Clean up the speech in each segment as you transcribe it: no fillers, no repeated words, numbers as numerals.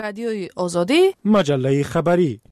رادیوی آزادی، مجله خبری.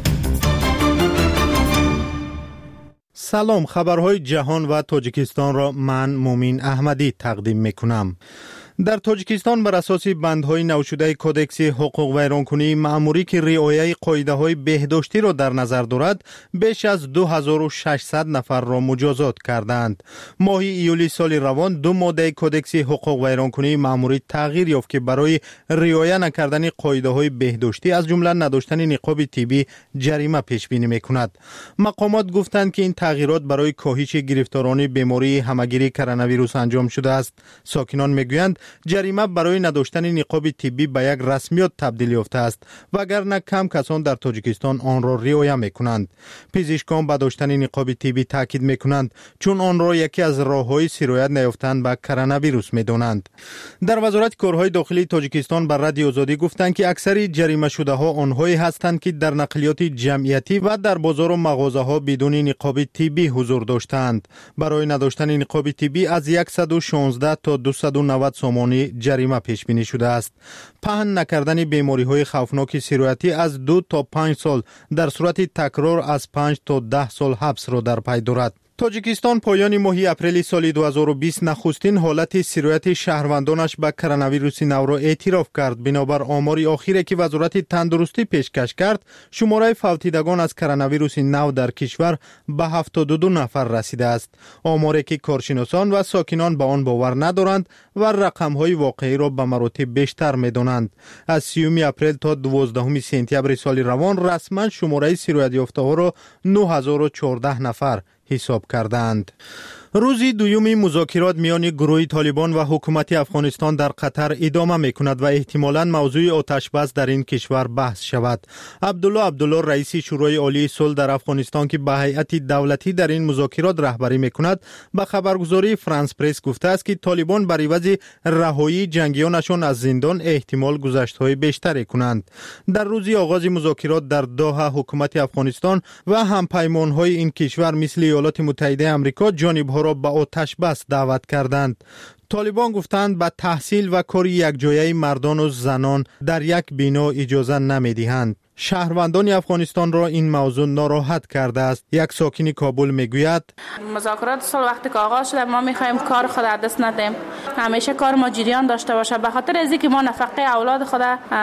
سلام، خبرهای جهان و تاجیکستان را من مومین احمدی تقدیم میکنم. در تاجیکستان بر اساس بندهای نو شده کودکس حقوق ویرانکنی مأموری که رعایت قاعده‌های بهداشتی را در نظر دارد، بیش از 2600 نفر را مجازات کردند. ماه ایولی سال روان دو ماده کودکس حقوق ویرانکنی مأموری تغییر یافت که برای رعایت نکردن قاعده‌های بهداشتی از جمله نداشتن نقاب طبی جریمه پیش بینی می‌کند. مقامات گفتند که این تغییرات برای کاهش گرفتاران بیماری همگیری کرونا ویروس انجام شده است. ساکنان میگویند جریمه برای نداشتن نقاب طبی به یک رسمیت تبدیل یافته است، وگرنه کم کسان در تاجیکستان آن را رعایت میکنند. پزشکان به داشتن نقاب طبی تاکید میکنند چون آن را یکی از راههای سرایت نیافتن به کرونا ویروس میدانند. در وزارت کارهای داخلی تاجیکستان بر رادیو آزادی گفتند که اکثر جریمه شده ها آنهایی هستند که در نقلیات جمعیتی و در بازار و مغازه ها بدون نقاب طبی حضور داشتند. برای نداشتن نقاب طبی از 116 تا 290 سومانی جریمه پیش بینی شده است. پهن نکردن بیماری های خوفناک سرایتی از 2 تا 5 سال در صورت تکرار از 5 تا 10 سال حبس را در پی دارد. تاجیکستان پایان ماه اپریل سال 2020 نخستین حالت سرایت شهروندانش به کرونا ویروس نو را اعتراف کرد. بنابر آمار اخیری که وزارت تندرستی پیشکش کرد، شماره فوتیدگان از کرونا ویروس نو در کشور به 72 نفر رسیده است. آماری که کارشناسان و ساکنان به آن باور ندارند و رقم‌های واقعی را به مراتب بیشتر می‌دانند. از 30 اپریل تا 12 سپتامبر سال روان رسما شماره سرایت یافته‌ها را 9014 نفر حساب کردند. روزی دوم مذاکرات میان گروه طالبان و حکومت افغانستان در قطر ادامه میکند و احتمالاً موضوع آتش بس در این کشور بحث شود. عبدالله رئیس شورای عالی صلح در افغانستان که به هیئت دولتی در این مذاکرات رهبری میکند، به خبرگزاری فرانس پرس گفته است که طالبان بر عوض رهایی جنگیانشان از زندان احتمال گذشت‌های بیشتری کنند. در روزی آغاز مذاکرات در دوحه حکومت افغانستان و همپیمان‌های این کشور مثل ایالات متحده آمریکا جانب‌ها را به آتش بس دعوت کردند. طالبان گفتند به تحصیل و کار یکجایی مردان و زنان در یک بنا اجازه نمی‌دهند. شهروندان افغانستان را این موضوع ناراحت کرده است. یک ساکن کابل میگوید مذاکرات صلح وقتی که آغاز شده ما میخوایم کار خود از دست ندیم، همیشه کار ما جریان داشته باشه، به خاطر از اینکه ما نفقه اولاد خود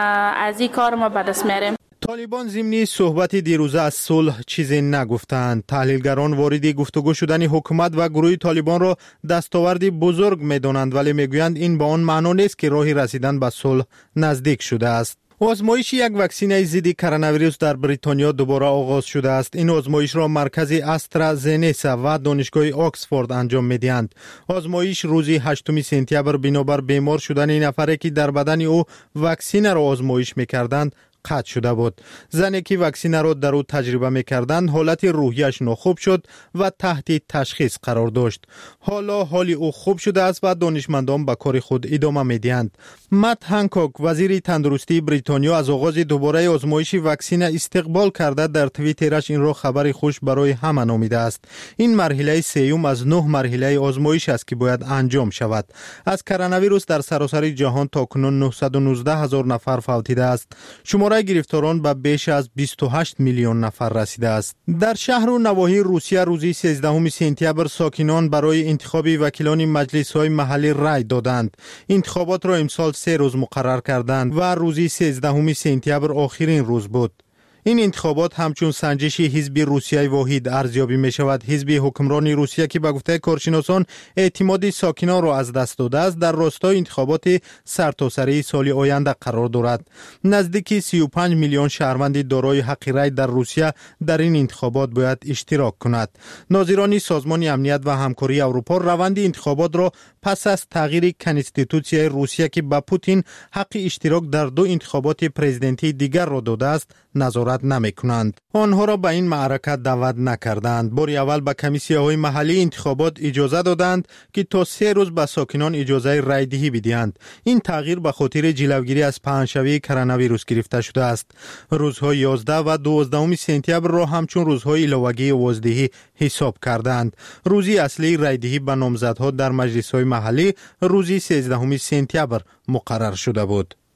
از این کار ما به دست میاریم. طالبان ضمن صحبت دیروزه از صلح چیزی نگفتند. تحلیلگران وارد گفتگو شدن حکومت و گروه طالبان را دستاوردی بزرگ میدانند، ولی میگویند این به آن معنا نیست که راه رسیدن به صلح نزدیک شده است. آزمایش یک واکسن ضد کرونا ویروس در بریتانیا دوباره آغاز شده است. این آزمایش را مرکز استرازنیکا و دانشگاه آکسفورد انجام می‌دهند. آزمایش روز 8 سپتامبر بنابر بیمار شدن نفری که در بدن او واکسن را آزمایش می‌کردند قطع شده بود. زنی که واکسن را در او تجربه می‌کردند حالت روحیش ناخوب شد و تحت تشخیص قرار داشت. حالا حال او خوب شده است و دانشمندان به کار خود ادامه می‌دهند. مت هنکوک وزیر تندرستی بریتانیا از آغاز دوباره آزمایش واکسن استقبال کرده در توییترش این را خبر خوش برای همه نامیده است. این مرحله سوم از 9 مرحله آزمایش است که باید انجام شود. از کرونا ویروس در سراسر جهان تاکنون 919 هزار نفر فوتیده است. شماره گرفتاران به بیش از 28 میلیون نفر رسیده است. در شهر و نواحی روسیه روز 13 سپتامبر ساکنان برای انتخاب وکیلان مجلس‌های محلی رای دادند. انتخابات را امسال 3 روز مقرر کردند و روز 13 سپتامبر آخرین روز بود. این انتخابات همچون سنجش حزب روسیه واحد ارزیابی می شود. حزب حکمران روسیه که به گفته کارشناسان اعتماد ساکنان را از دست داده است، در راستای انتخابات سرتاسری سال آینده قرار دارد. نزدیک 35 میلیون شهروند دارای حق رای در روسیه در این انتخابات باید اشتراک کند. ناظران سازمان امنیت و همکاری اروپا روند انتخابات را پس از تغییر کنستیتوسیای روسیه که به پوتین حق اشتراک در 2 انتخابات پرزیدنتی دیگر را داده است نظارت نمی کنند. آنها را به این معرکت دعوت نکردند. بار اول به کمیسیه‌های محلی انتخابات اجازه دادند که تا 3 روز به ساکنان اجازه رای دهی بدهند. این تغییر به خاطر جلوگیری از پهنشوی کرونا ویروس گرفته شده است. روزهای 11 و 12 سپتامبر را همچون روزهای علاوگی آوازدهی حساب کردند. روزی اصلی رای دهی به نامزدها در مجلس‌های محلی روزی 13 سپتامبر مقرر شده بود.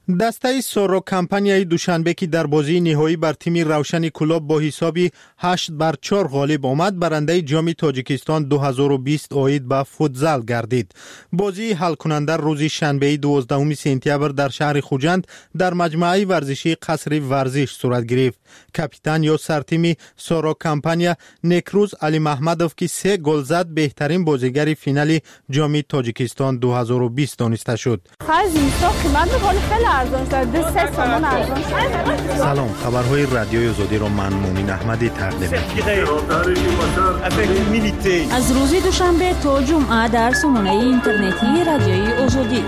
دسته سورو کمپانیای دوشنبه که در بازی نهایی بر تیم روشن کلوب با حسابی 8-4 غالب آمد، برنده جام تاجیکستان 2020 عاید به فوتزال گردید. بازی حل کننده روز شنبه 12 سپتامبر در شهر خوجند در مجمع ورزشی قصر ورزش صورت گرفت. کاپیتان یا سرتیم سورو کمپانیا نکروز علی محمدوف که 3 گل زد بهترین بازیگر فینال جام تاجیکستان 2020 دانسته شد. سلام، خبرهای رادیوی آزادی را من مومین احمدی تقدیم می‌کنم. از روز دوشنبه تا جمعه در سامانه اینترنتی رادیوی آزادی.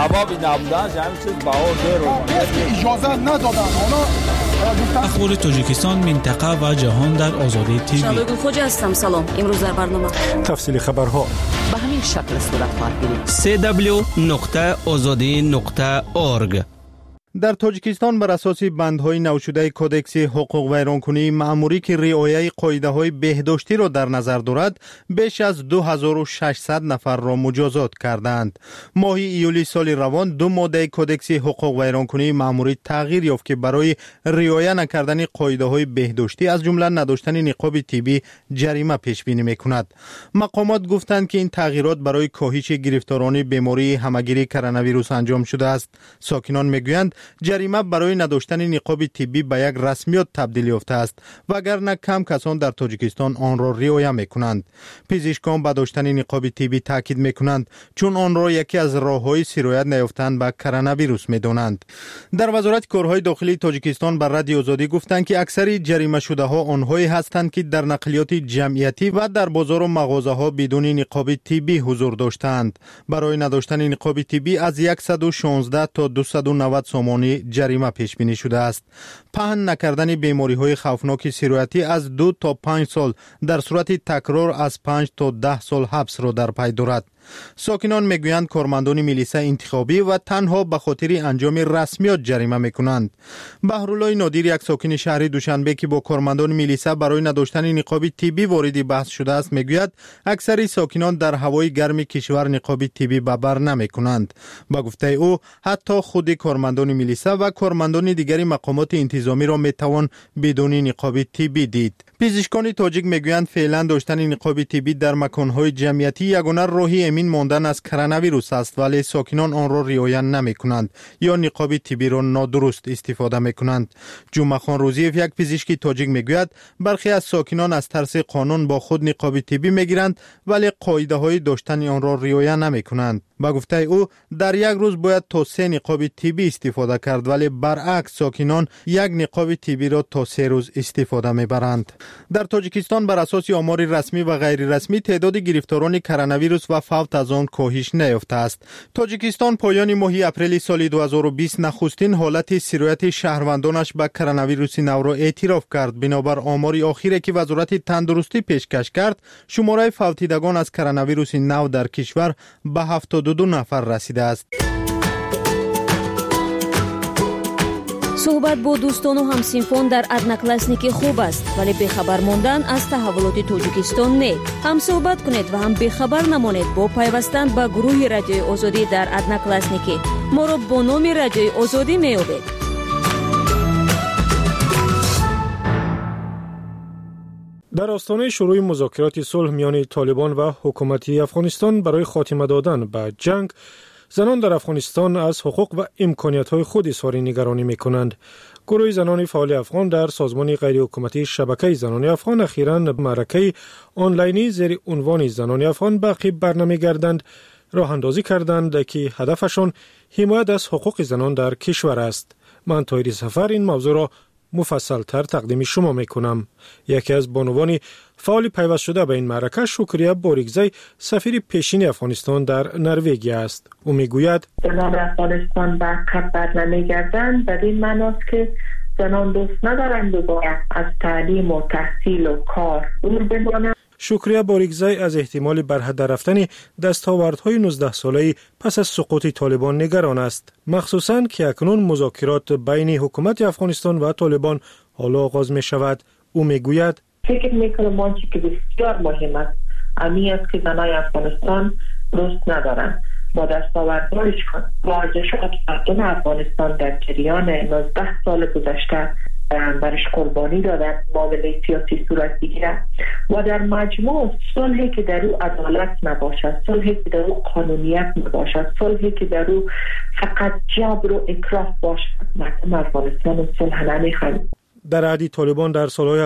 اجازه ندادن اخبار تاجیکستان، منطقه و جهان در آزادی تیوی. شبگون خوجا هستم. سلام. امروز در برنامه تفصیل خبرها به همین شکل صورت خواهد گرفت. www.azadi.org. در تاجیکستان بر اساس بندهای نوشده کودکس حقوق ویرانکنی مأموری که رعایت قاعده‌های بهداشتی را در نظر دارد، بیش از 2600 نفر را مجازات کردند. ماه ایولی سال روان 2 ماده کودکس حقوق ویرانکنی مأموری تغییر یافت که برای رعایت نکردن قاعده‌های بهداشتی از جمله نداشتن نقاب طبی جریمه پیش بینی می‌کند. مقامات گفتند که این تغییرات برای کاهش گرفتاران بیماری همگیری کرونا ویروس انجام شده است. ساکنان می‌گویند جریمه برای نداشتن نقاب طبی به یک رسمیت تبدیل یافته است وگرنه کم کسان در تاجیکستان آن را رعایت میکنند. پزشکان به داشتن نقاب طبی تاکید میکنند چون آن را یکی از راههای سرایت نیافتن به کرونا ویروس میدانند. در وزارت کارهای داخلی تاجیکستان بر رادیو آزادی گفتند که اکثر جریمه شده ها آنهایی هستند که در نقلیات جمعیتی و در بازار و مغازه ها بدون نقاب طبی حضور داشتند. برای نداشتن نقاب طبی از 116 تا 290 سوم جریمه پیش بینی شده است. پهن نکردن بیماری های خوفناک سرایتی از 2 تا 5 سال در صورت تکرار از 5 تا 10 سال حبس را در پی دارد. ساکنان میگویند کارمندان میلیسا انتخابی و تنها به خاطر انجام رسمیات جریمه میکنند. بهرالله نادر، یک ساکن شهر دوشنبه که با کارمندان میلیسا برای نداشتن نقاب طبی وارد بحث شده است، میگوید اکثر ساکنان در هوای گرم کشور نقاب طبی به بر نمیکنند. با گفته او حتی خود کارمندان میلیسا و کارمندان دیگر مقامات انتظامی را میتوان بدون نقاب طبی دید. پزشکان تاجیک میگویند فعلا داشتن نقاب طبی در مکانهای جمعیتی یگانه راهی امین ماندن از کرونا ویروس است، ولی ساکنان آن را رعایت نمیکنند یا نقاب طبی را نادرست استفاده میکنند. جمعه خان روزیف، یک پزشک تاجیک میگوید برخی از ساکنان از ترس قانون با خود نقاب طبی میگیرند ولی قاعده های داشتن آن را رعایت نمیکنند. با گفته او در یک روز باید تا 3 نقاب طبی استفاده کرد ولی برعکس ساکنان یک نقاب طبی را تا 3 روز استفاده میبرند. در تاجیکستان بر اساس آمار رسمی و غیر رسمی تعداد گرفتاران کرونا ویروس و فوت از آن کاهش نیافته است. تاجیکستان پایان ماه اپریل سال 2020 نخستین حالت سرایت شهروندانش به کرونا ویروس نو را اعتراف کرد. بنابر آمار اخیری که وزارت تندرستی پیشکش کرد، شماره فوتیدگان از کرونا ویروس نو در کشور به 72 نفر رسیده است. صحبت با دوستان و همسینفان در ادناکلاسنیکی خوب است، ولی بخبر ماندن از تحولات تاجیکستان نه. هم صحبت کنید و هم بخبر نمانید با پیوستن به گروه رادیوی آزادی در ادناکلاسنیکی. ما را با نام رادیوی آزادی می‌یابید. در آستانه شروع مذاکرات صلح میان طالبان و حکومت افغانستان برای خاتمه دادن به جنگ، زنان در افغانستان از حقوق و امکانیت‌های خود اظهار نگرانی می‌کنند. گروه زنان فعال افغان در سازمان غیرحکومتی شبکه زنان افغان اخیراً معرکه آنلاینی زیر عنوان زنان افغان باقی برنمی‌گردند راه اندازی کردند که هدفشان حمایت از حقوق زنان در کشور است. من طاهر سفر این موضوع را مفصل تر تقدیم شما میکنم. یکی از بانوان فعال پیوست شده به این معرکه شکریه باریکزی، سفیر پیشین افغانستان در نروژ است. او میگوید زنان افغانستان به عقب برنمیگردند، در این معناست که زنان دوست ندارند دوباره از تعلیم و تحصیل و کار دور بمانند. شکریه باریکزی از احتمال برحد رفتن دستاوردهای 19 ساله پس از سقوط طالبان نگران است، مخصوصاً که اکنون مذاکرات بین حکومت افغانستان و طالبان حالا آغاز می شود. او می گوید فکر می کنم آنچه که بسیار مهم است امی است که زنای افغانستان دوست ندارند با دستاوردهایش و ارزشات مردم افغانستان در جریان 19 سال گذشته برش قربانی دادن، معامله سیاسی صورت بگیرد و در مجموع صلحی که در او عدالت نباشد، صلحی که در او قانونیت نباشد، صلحی که در او فقط جبر و اکراه باشد، مردم افغانستان صلح نمیخواهند. در عهد طالبان در سالهای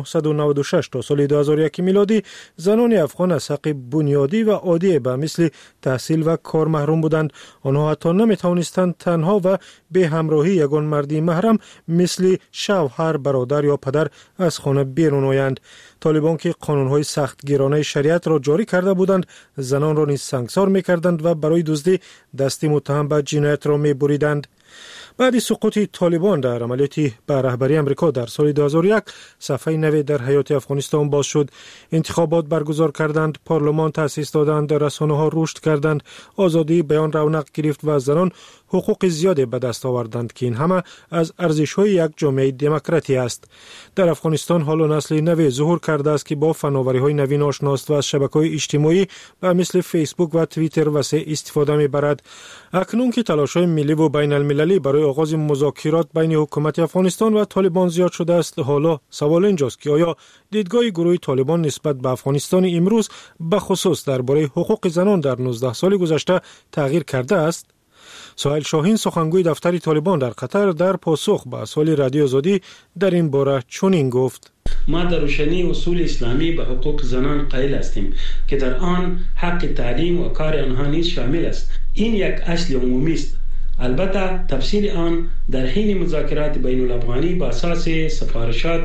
1996 تا سال 2001 میلادی زنان افغان از حق بنیادی و عادی به مثل تحصیل و کار محروم بودند. آنها حتی نمیتوانستند تنها و به همراهی یگان مردی محرم مثل شوهر، برادر یا پدر از خانه بیرون آیند. طالبان که قانونهای سختگیرانه شریعت را جاری کرده بودند، زنان را نیز سنگسار میکردند و برای دزدی دست متهم به جنایت را میبریدند. بعد سقوط طالبان در عملیاتی به رهبری امریکا در سال 2001 صفحه نوی در حیات افغانستان باز شد. انتخابات برگزار کردند، پارلمان تأسیس دادند، رسانه‌ها رشد کردند، آزادی بیان رونق گرفت و زنان حقوق زیادی به دست آوردند که این همه از ارزش‌های یک جامعه دموکراتی است. در افغانستان حالا نسل نوی ظهور کرده است که با فناوری‌های نوین آشنا است و از شبکه‌های اجتماعی به مثل فیسبوک و توییتر وسیع استفاده می‌برد. اکنون که تلاش‌های ملی و بین‌المللی برای آغاز مذاکرات بین حکومت افغانستان و طالبان زیاد شده است، حالا سوال اینجاست که آیا دیدگاه گروه طالبان نسبت به افغانستان امروز به خصوص درباره حقوق زنان در 19 سال گذشته تغییر کرده است؟ سهیل شاهین سخنگوی دفتر طالبان در قطر در پاسخ به سوال رادیو آزادی در این باره چنین گفت: ما در روشنی اصول اسلامی به حقوق زنان قائل هستیم که در آن حق تعلیم و کار آنها نیز شامل است. این یک اصل عمومی است. البته تفصیل آن در حین مذاکرات بین الافغانی با اساس سفارشات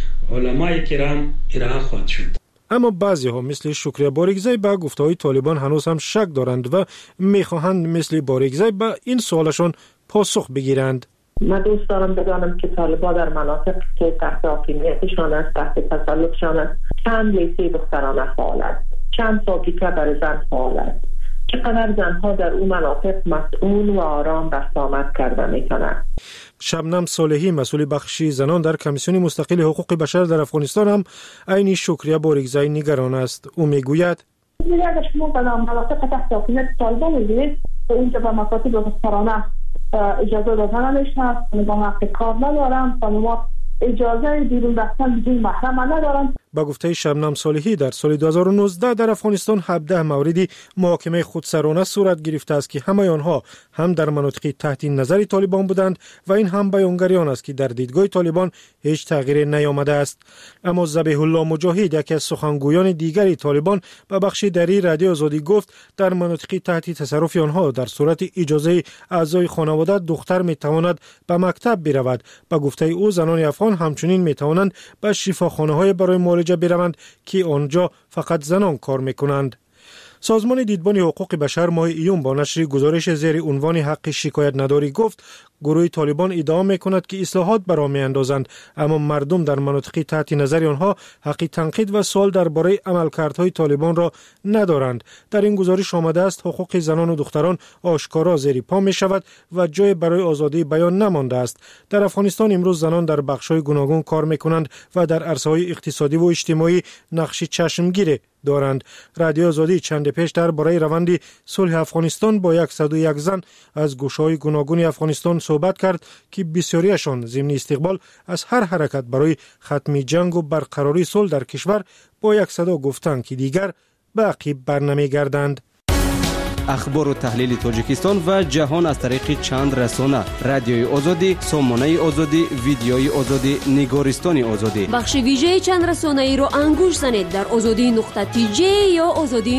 علمای کرام ارائه خواهد شد. اما بعضی ها مثل شکریه باریکزی به گفته‌های طالبان هنوز هم شک دارند و میخواهند مثل باریکزی به این سوالشان پاسخ بگیرند. من دوست دارم بدانم که طالبان در مناطق که تحت حاکمیتشان است، تحت تسلطشان است، چند لیسه دخترانه فعال است، چند فابریکه برای زن فعال است، چقدر زنها در اون مناطق مسئول و آرام بسامد کرده میتونند. شبنم صالحی مسئول بخش زنان در کمیسیون مستقل حقوق بشر در افغانستان هم عین شکریه باریکزی نگران است. او میگوید: اگر شما به مناطق تحت حاکمیت طالبان می‌بینید، اونجا به مکاتب دخترانه اجازه دادن نمیشه، نظام حق کار ندارن، خانم‌ها اجازه بیرون رفتن بدون محرم ندارن. با گفته شبنم صالحی در سال 2019 در افغانستان 17 موردی محاکمه خودسرانه صورت گرفته است که همه آنها هم در مناطق تحت نظر طالبان بودند و این هم بیانگریان است که در دیدگاه طالبان هیچ تغییری نیامده است. اما ذبیح الله مجاهد، یکی از سخنگویان دیگری طالبان، به بخش دری رادیو آزادی گفت در مناطق تحت تصرف آنها در صورت اجازه اعضای خانواده دختر میتواند به مکتب برود. با گفته او زنان افغان همچنین میتوانند به شفاخانه‌های برای معالجه بروند که آنجا فقط زنان کار میکنند. سازمان دیدبان حقوق بشر ماه ایون با نشر گزارش زیر عنوان حق شکایت نداری گفت گروه طالبان ادعا میکند که اصلاحات برآ میاندازند، اما مردم در مناطق تحت نظر آنها حق تنقید و سوال درباره عملکردهای طالبان را ندارند. در این گزارش آمده است حقوق زنان و دختران آشکارا زیر پا می شود و جای برای آزادی بیان نمانده است. در افغانستان امروز زنان در بخش‌های گوناگون کار میکنند و در عرصه‌های اقتصادی و اجتماعی نقش چشمگیر دارند. رادیو آزادی چند پیش درباره روند صلح افغانستان با 101 زن از گوشه‌های گوناگون افغانستان صحبت کرد که بسیاریشان ضمن استقبال از هر حرکت برای ختم جنگ و برقراری صلح در کشور با یک صدا گفتند که دیگر به عقب برنمیگردند. اخبار و تحلیل تاجیکستان و جهان از طریق چند رسانه: رادیوی آزادی، سامانه آزادی، ویدیوی آزادی، نگارستان آزادی. بخش ویژه چند رسانه ای را انگوش زنید در azadi.tj یا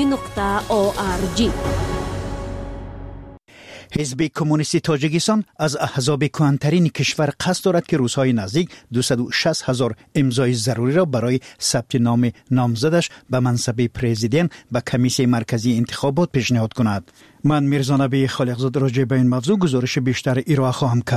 azadi.org. حزب کمونیستی تاجیکستان از احزاب کهن‌ترین کشور قصد دارد که روزهای نزدیک 260,000 امضای ضروری را برای ثبت نام نامزدش به منصب پرزیدنت به کمیسیون مرکزی انتخابات پیشنهاد کند. من میرزا نبی خالقزاده راجع به این موضوع گزارش بیشتر ارائه خواهم کرد.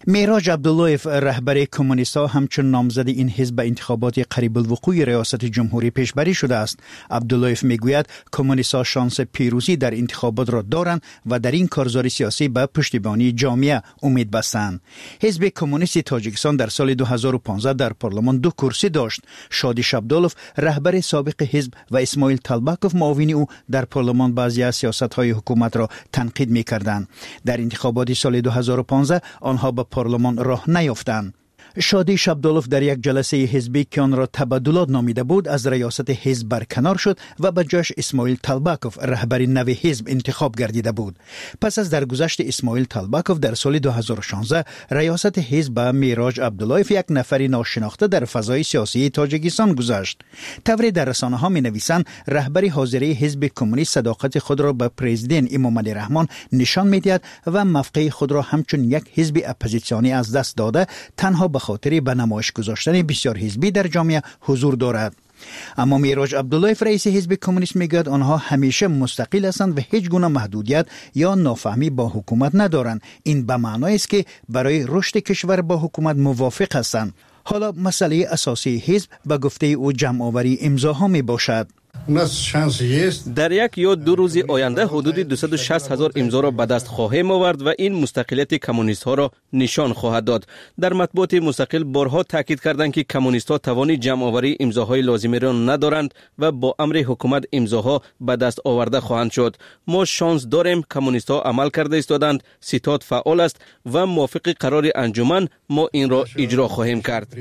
میراج عبداللهیف رهبر کمونیست‌ها همچون نامزد این حزب به انتخابات قریب الوقوع ریاست جمهوری پیشبری شده است. عبداللهیف میگوید کمونیست‌ها شانس پیروزی در انتخابات را دارند و در این کارزار سیاسی به پشتیبانی جامعه امید بستند. حزب کمونیست تاجیکستان در سال 2015 در پارلمان 2 کرسی داشت. شادی شابدالوف رهبر سابق حزب و اسماعیل طلبکوف معاون او در پارلمان بعضی از سیاست‌های حکومت را تنقید می‌کردند. در انتخابات سال 2015 آنها به پارلمان راه نیافتند. شادی شابدالوف در یک جلسه حزبی که آن را تبادلات نامیده بود از ریاست حزب برکنار شد و به جاش اسماعیل طلبکوف رهبر نو حزب انتخاب گردیده بود. پس از درگذشت اسماعیل طلبکوف در سال 2016 ریاست حزب به میراج عبداللهیف یک نفری ناشناخته در فضای سیاسی تاجیکستان گذشت. طوری در رسانه‌ها می‌نویسند رهبر حاضره حزب کمونیست صداقت خود را به پرزیدنت امام علی رحمان نشان می‌دهد و موقع خود را همچون یک حزب اپوزیسیونی از دست داده تنها به خاطر به نمایش گذاشتن بسیار حزبی در جامعه حضور دارد. اما میراج عبداللهیف رئیس حزب کمونیست میگوید آنها همیشه مستقل هستند و هیچ گونه محدودیت یا نافهمی با حکومت ندارند. این به معنای است که برای رشد کشور با حکومت موافق هستند. حالا مسئله اساسی حزب به گفته او جمع‌آوری امضاها می باشد. در 1 یا 2 روز آینده حدود 260,000 امضا را به دست خواهیم آورد و این مستقلیت کمونیست ها را نشان خواهد داد. در مطبوعات مستقل بارها تاکید کردند که کمونیست ها توان جمع آوری امضاهای لازمی را ندارند و با امر حکومت امضاها به دست آورده خواهند شد. ما شانس داریم، کمونیست ها عمل کرده ایستادند، ستاد فعال است و موافق قرار انجمن ما این را اجرا خواهیم کرد.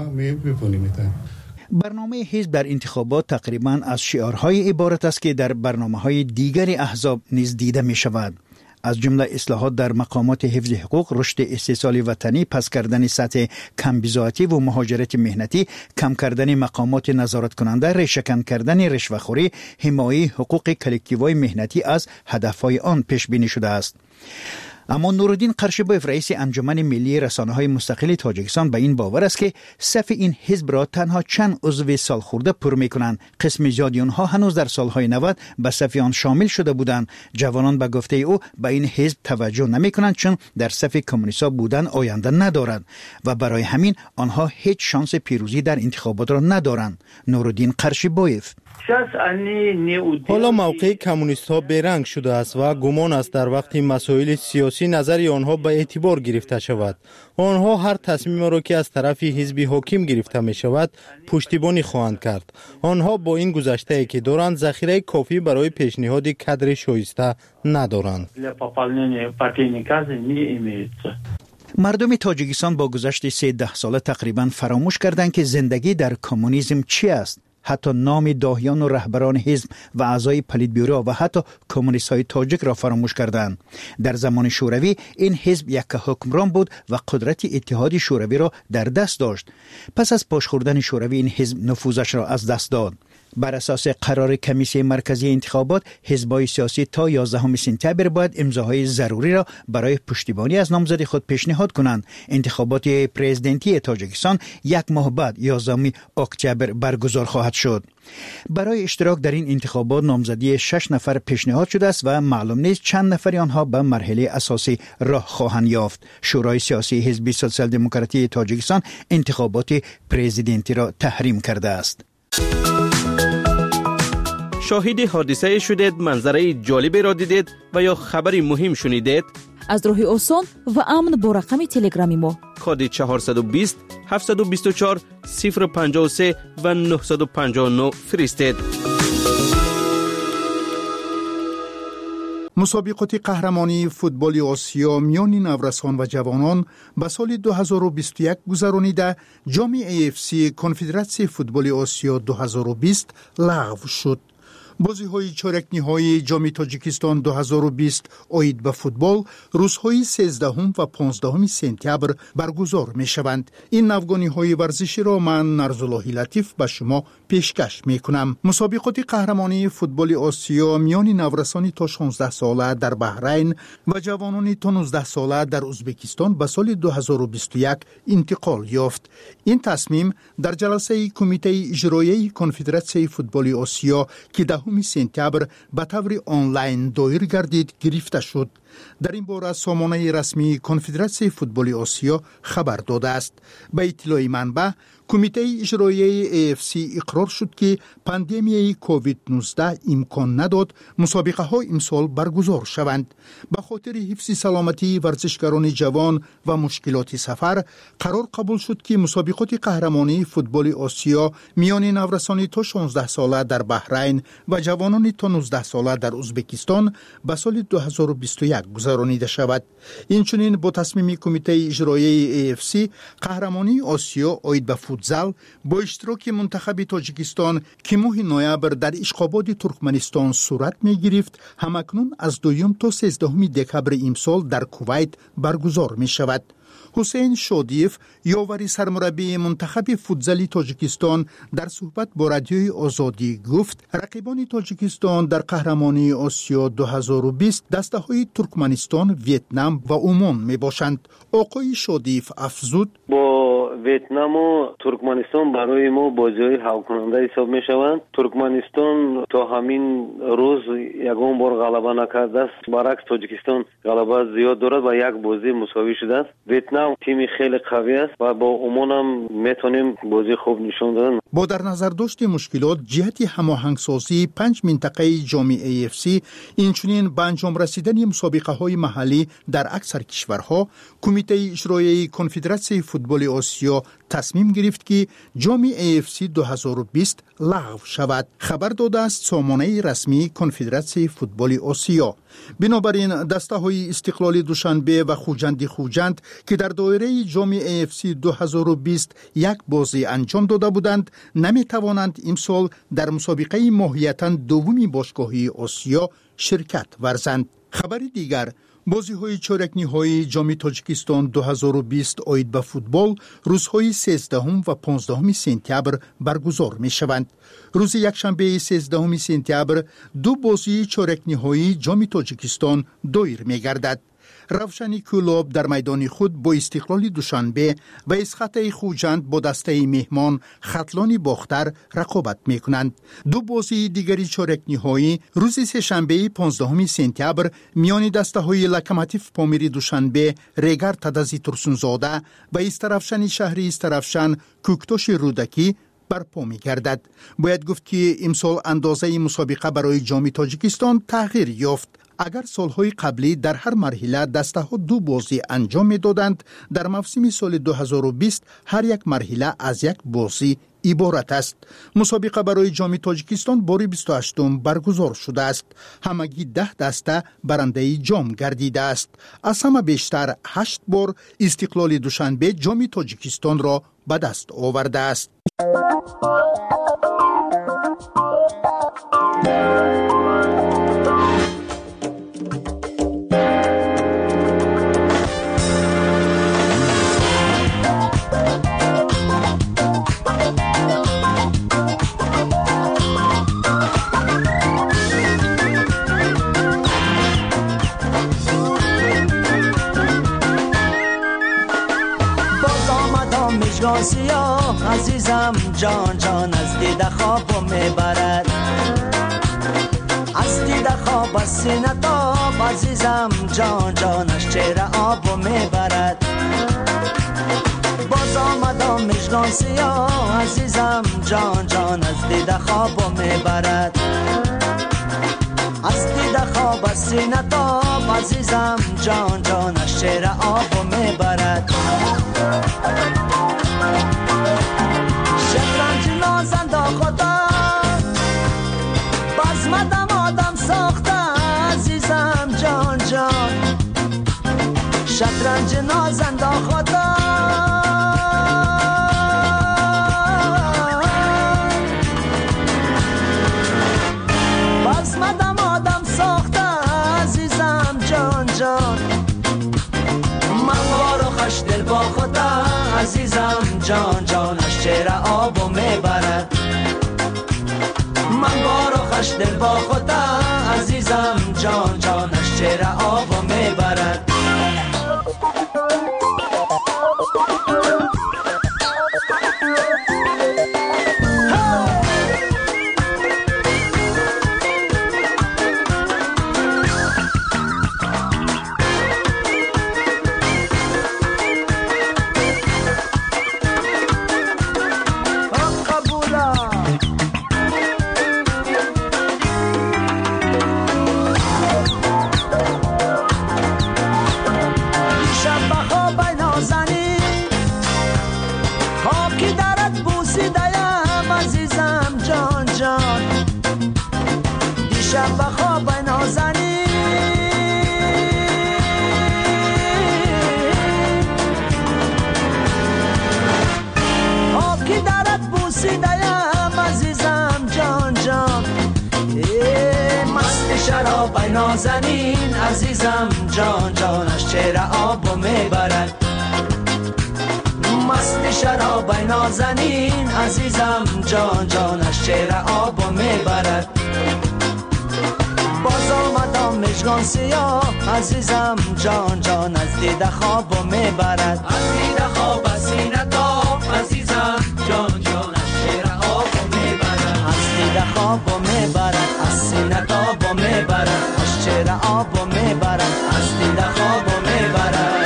برنامه حزب در انتخابات تقریباً از شعارهای عبارت است که در برنامه‌های دیگر احزاب نیز دیده می شود. از جمله اصلاحات در مقامات حفظ حقوق، رشد استحصال وطنی، پس کردن سطح کمبزاعتی و مهاجرت مهنتی، کم کردن مقامات نظارت کننده، ریشه‌کن کردن رشوه‌خوری، حمایت حقوق کلکتیوهای مهنتی از هدفهای آن پیش بینی شده است. اما نورالدین قرشبایف رئیس انجمن ملی رسانه‌های مستقل تاجیکستان به این باور است که صف این حزب را تنها چند عضو سالخورده پر می‌کنند. قسم زیادی آنها هنوز در سالهای 90 به صف آن شامل شده بودند. جوانان به گفته او به این حزب توجه نمی‌کنند چون در صف کمونیست‌ها بودن آینده ندارد و برای همین آنها هیچ شانس پیروزی در انتخابات را ندارند. نورالدین قرشبایف: حالا موقع کمونیست ها بیرنگ شده است و گمان است در وقت مسائل سیاسی نظری آنها به اعتبار گرفته شود. آنها هر تصمیم را که از طرف حزب حاکم گرفته می شود پشتیبانی خواهند کرد. آنها با این گذشته که دارند ذخیره کافی برای پیشنهاد کادر شایسته ندارند. مردم تاجیکستان با گذشت 13 ساله تقریباً فراموش کردند که زندگی در کمونیسم چی است. حتی نام داهیان و رهبران حزب و اعضای پلیتبیرو و حتی کمونیست‌های تاجیک را فراموش کردند. در زمان شوروی این حزب یک حکمران بود و قدرت اتحاد شوروی را در دست داشت. پس از پاشخوردن شوروی این حزب نفوذش را از دست داد. بر اساس قرار کمیسیون مرکزی انتخابات، حزب‌های سیاسی تا 11 سپتامبر باید امضاهای ضروری را برای پشتیبانی از نامزد خود پیشنهاد کنند. انتخابات پرزیدنتی تاجیکستان 1 ماه بعد 11 اکتبر برگزار خواهد شد. برای اشتراک در این انتخابات نامزدی 6 نفر پیشنهاد شده است و معلوم نیست چند نفری آنها به مرحله اساسی راه خواهند یافت. شورای سیاسی حزب سوسیال دموکراتی تاجیکستان انتخابات پرزیدنتی را تحریم کرده است. شاهد حادثه شدید، منظره جالبی را دیدید و یا خبری مهم شنیدید؟ از راه آسان و امن با رقم تلگرامی ما کد 420 724 053 و 959 فرستید. مسابقات قهرمانی فوتبال آسیا میان نورسان و جوانان به سال 2021 گذرانیده جام AFC کنفدراسیون فوتبال آسیا 2020 لغو شد. بازی‌های چهارک نهایی جام تاجیکستان 2020 عاید به فوتبال روزهای 13 و 15 سپتامبر برگزار می‌شوند. این نوگانی‌های ورزشی را من نرزالله لطیف به شما پیشکش می‌کنم. مسابقات قهرمانی فوتبال آسیا میان نورسان تا 16 ساله در بحرین و جوانان تا 19 ساله در ازبکستان به سال 2021 انتقال یافت. این تصمیم در جلسه کمیته اجرایی کنفدراسیون فوتبال آسیا که 10 سپتامبر به طور آنلاین دایر گردید گرفته شد. در این باره سامانه رسمی کنفدراسیون فوتبال آسیا خبر داده است. به اطلاع منبع کمیته اجرایی AFC اقرار شد که پاندمیای کووید 19 امکان نداد مسابقه ها امسال برگزار شوند. به خاطر حفظ سلامتی ورزشکاران جوان و مشکلات سفر قرار قبول شد که مسابقات قهرمانی فوتبال آسیا میان نورسانی تا 16 ساله در بحرین و جوانان تا 19 ساله در ازبکستان به سال 2021 گذرانیده شود. اینچنین با تصمیم کمیته اجرایی AFC قهرمانی آسیا عاید به فوتزال با اشتراک منتخب تاجیکستان که ماه نوامبر در اشقاباد ترکمنستان صورت می گرفت همکنون از 2 تا 13 دکبر امسال در کویت برگزار می شود. حسین شادیف یاوری سرمربی منتخب فوتزال تاجیکستان در صحبت با رادیوی آزادی گفت رقیبان تاجیکستان در قهرمانی آسیا 2020 دسته‌های ترکمنستان، ویتنام و عمان می باشند. آقای شادیف افزود با ویتنام و ترکمنستان برای ما بازی‌های حل کننده حساب می شوند. ترکمنستان تا همین روز یگان بار غلبه نکرده است، برعکس تاجیکستان غلبه زیاد دارد و یک بازی مساوی شده است. ویتنام تیمی خیلی قوی است و با عمان هم میتونیم بازی خوب نشون دادن. با در نظر داشت مشکلات جهت هماهنگسازی 5 منطقه جام AFC اینچنین به انجام رسیدن مسابقه های محلی در اکثر کشورها کمیته اجرایی کنفدراسیون فوتبال آسیا تصمیم گرفت که جام AFC 2020 لغو شود. خبر داده است سامانه رسمی کنفدراسیون فوتبال آسیا. بنابراین دسته های استقلال دوشنبه و خوجند که در دایره جام AFC 2020 یک بازی انجام داده بودند نمی توانند امسال در مسابقه ماهیتاً دومی باشگاهی آسیا شرکت ورزند. خبر دیگر بازی های چهارک نهایی جام تاجیکستان 2020 عاید به فوتبال روزهای 13 و 15 سپتامبر برگزار می شوند. روز یکشنبه 13 سپتامبر 2 بازی چهارک نهایی جام تاجیکستان دایر می گردد. روشنی کلوب در میدان خود با استقلال دوشنبه و اسخط خوجند با دسته مهمان خطلان باختر رقابت می کنند. 2 بازی دیگری چهارک نهایی روز سه‌شنبه 15 سپتامبر میان دسته های لکماتیف پامیری دوشنبه ریگر تدزی ترسونزاده و استرافشن شهری استرافشن کوکتوش رودکی برپا می گردد. باید گفت که امسال اندازه مسابقه برای جام تاجیکستان تغییر یافت. اگر سالهای قبلی در هر مرحله دسته ها 2 بازی انجام می دادند، در موسم سال 2020 هر یک مرحله از یک بازی عبارت است. مسابقه برای جام تاجیکستان بار 28 برگزار شده است. همگی 10 دسته برنده جام گردیده است. از همه بیشتر 8 بار استقلال دوشنبه جام تاجیکستان را به دست آورده است. آسیا عزیزم جان جان از دیده خواب میبرد، از دیده خواب از سینه تاب عزیزم جان جان از چهره آب میبرد. باز آمدم مژگان سیاه عزیزم جان جان از دیده خواب میبرد، از دیده خواب از سینه تاب عزیزم جان جان از چهره آب میبرد. شطرنج نازنده خدا بزمدم آدم ساخته عزیزم جان جان، شطرنج نازنده خدا بزمدم آدم ساخته عزیزم جان جان. من وارو خوش دل با خدا عزیزم جان جانش چهره آبو میبرد. من بارو خوش دل با خدا عزیزم جان جانش چهره آبو میبرد. خاکی درت بوسیدم عزیزم جان جان دیشب به خواب نازنین خاکی درت بوسیدم عزیزم جان جان مست شراب نازنین عزیزم جان جانش چهره آبو میبرد مست شراب نازنین عزیزم جان جانش چهره آبو میبرد باز آمدم مژگان سیاه عزیزم جان جان از دیده خوابو میبرد از دیده خواب از سینه تاب عزیزم جان جانش چهره آبو میبرد از دیده خوابو میبرد از سینه تابو میبرد از چهره آبو میبرد از دیده خوابو میبرد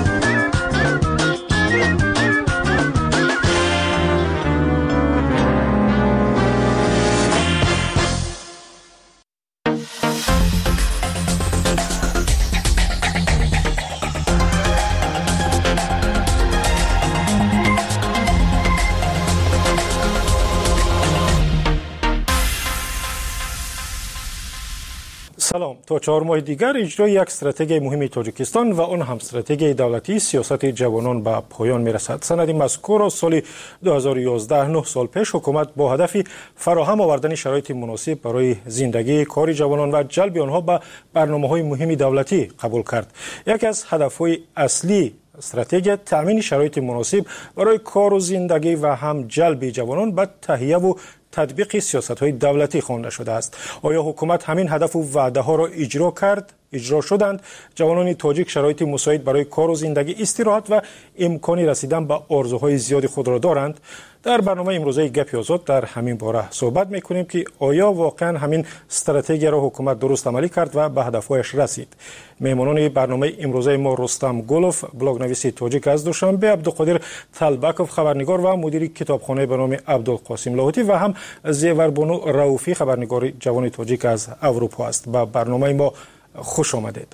سلام. تا 4 ماه دیگر اجرای یک استراتژی مهم تاجیکستان و آن هم استراتژی دولتی سیاست جوانان به پایان میرسد. سند مذکور را سال 2011 9 سال پیش حکومت با هدف فراهم آوردن شرایط مناسب برای زندگی کار جوانان و جلب آنها به برنامه‌های مهم دولتی قبول کرد. یکی از هدف‌های اصلی استراتژی تامین شرایط مناسب برای کار و زندگی و هم جلب جوانان به تهیه و تطبیق سیاست‌های دولتی خوانده شده است. آیا حکومت همین هدف و وعده‌ها را اجرا شدند؟ جوانان تاجیک شرایط مساعد برای کار و زندگی، استراحت و امکانی رسیدن به آرزوهای زیاد خود را دارند؟ در برنامه امروزه گپ آزاد در همین باره صحبت می‌کنیم که آیا واقعا همین استراتژی را حکومت درست عملی کرد و به هدفهایش رسید. مهمانان برنامه امروزه ما رستم گلوف، بلاگنویس تاجیک از دوشنبه، عبدالقادر طلبکوف، خبرنگار و مدیر کتابخانه به نام عبدالقاسم لاهوتی و هم زیوربانو رؤوفی، خبرنگار جوان تاجیک از اروپا است. به برنامه ما خوش آمدید.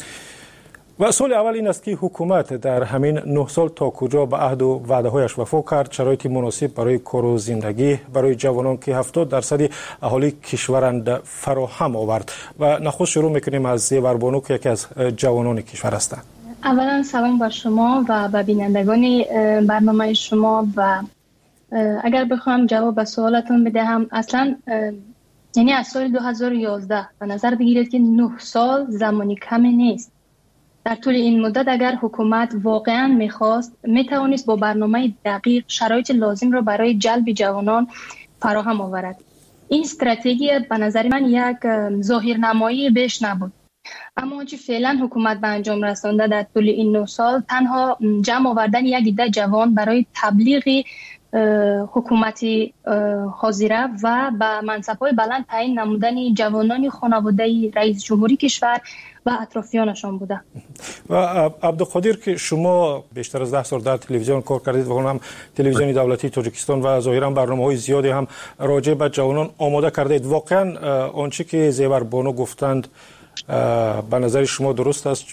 و سال اول این است که حکومت در همین 9 سال تا کجا به عهد و وعده‌هایش وفا کرد، شرایط مناسب برای کار و زندگی برای جوانان که 70% اهالی کشورند فراهم آورد. و نخست شروع میکنیم از زیوربانو که یکی از جوانان کشور هستند. اولا سلام بر شما و به بینندگان برنامه شما. و اگر بخوام جواب به سوالتون بدهم، اصلا یعنی از سال 2011 به نظر بگیرید که 9 سال زمانی کمی نیست. در طول این مدت اگر حکومت واقعا میخواست، میتوانست با برنامه دقیق شرایط لازم را برای جلب جوانان فراهم آورد. این استراتژی به نظر من یک ظاهرنمایی بیش نبود، اما آنچه فعلا حکومت به انجام رسانده در طول این 9 سال تنها جمع آوردن یک عده جوان برای تبلیغ حکومتی حاضره و به منصب‌های بلند تعیین نمودن جوانان خانواده رئیس جمهوری کشور و اطرافیانشان بوده. و عبدالقادر که شما بیشتر از 10 سال در تلویزیون کار کردید و هم تلویزیون دولتی تاجیکستان و ظاهرا برنامه‌های زیادی هم راجع به جوانان آماده کردید، واقعا آنچه که زیوربانو گفتند به نظر شما درست است؟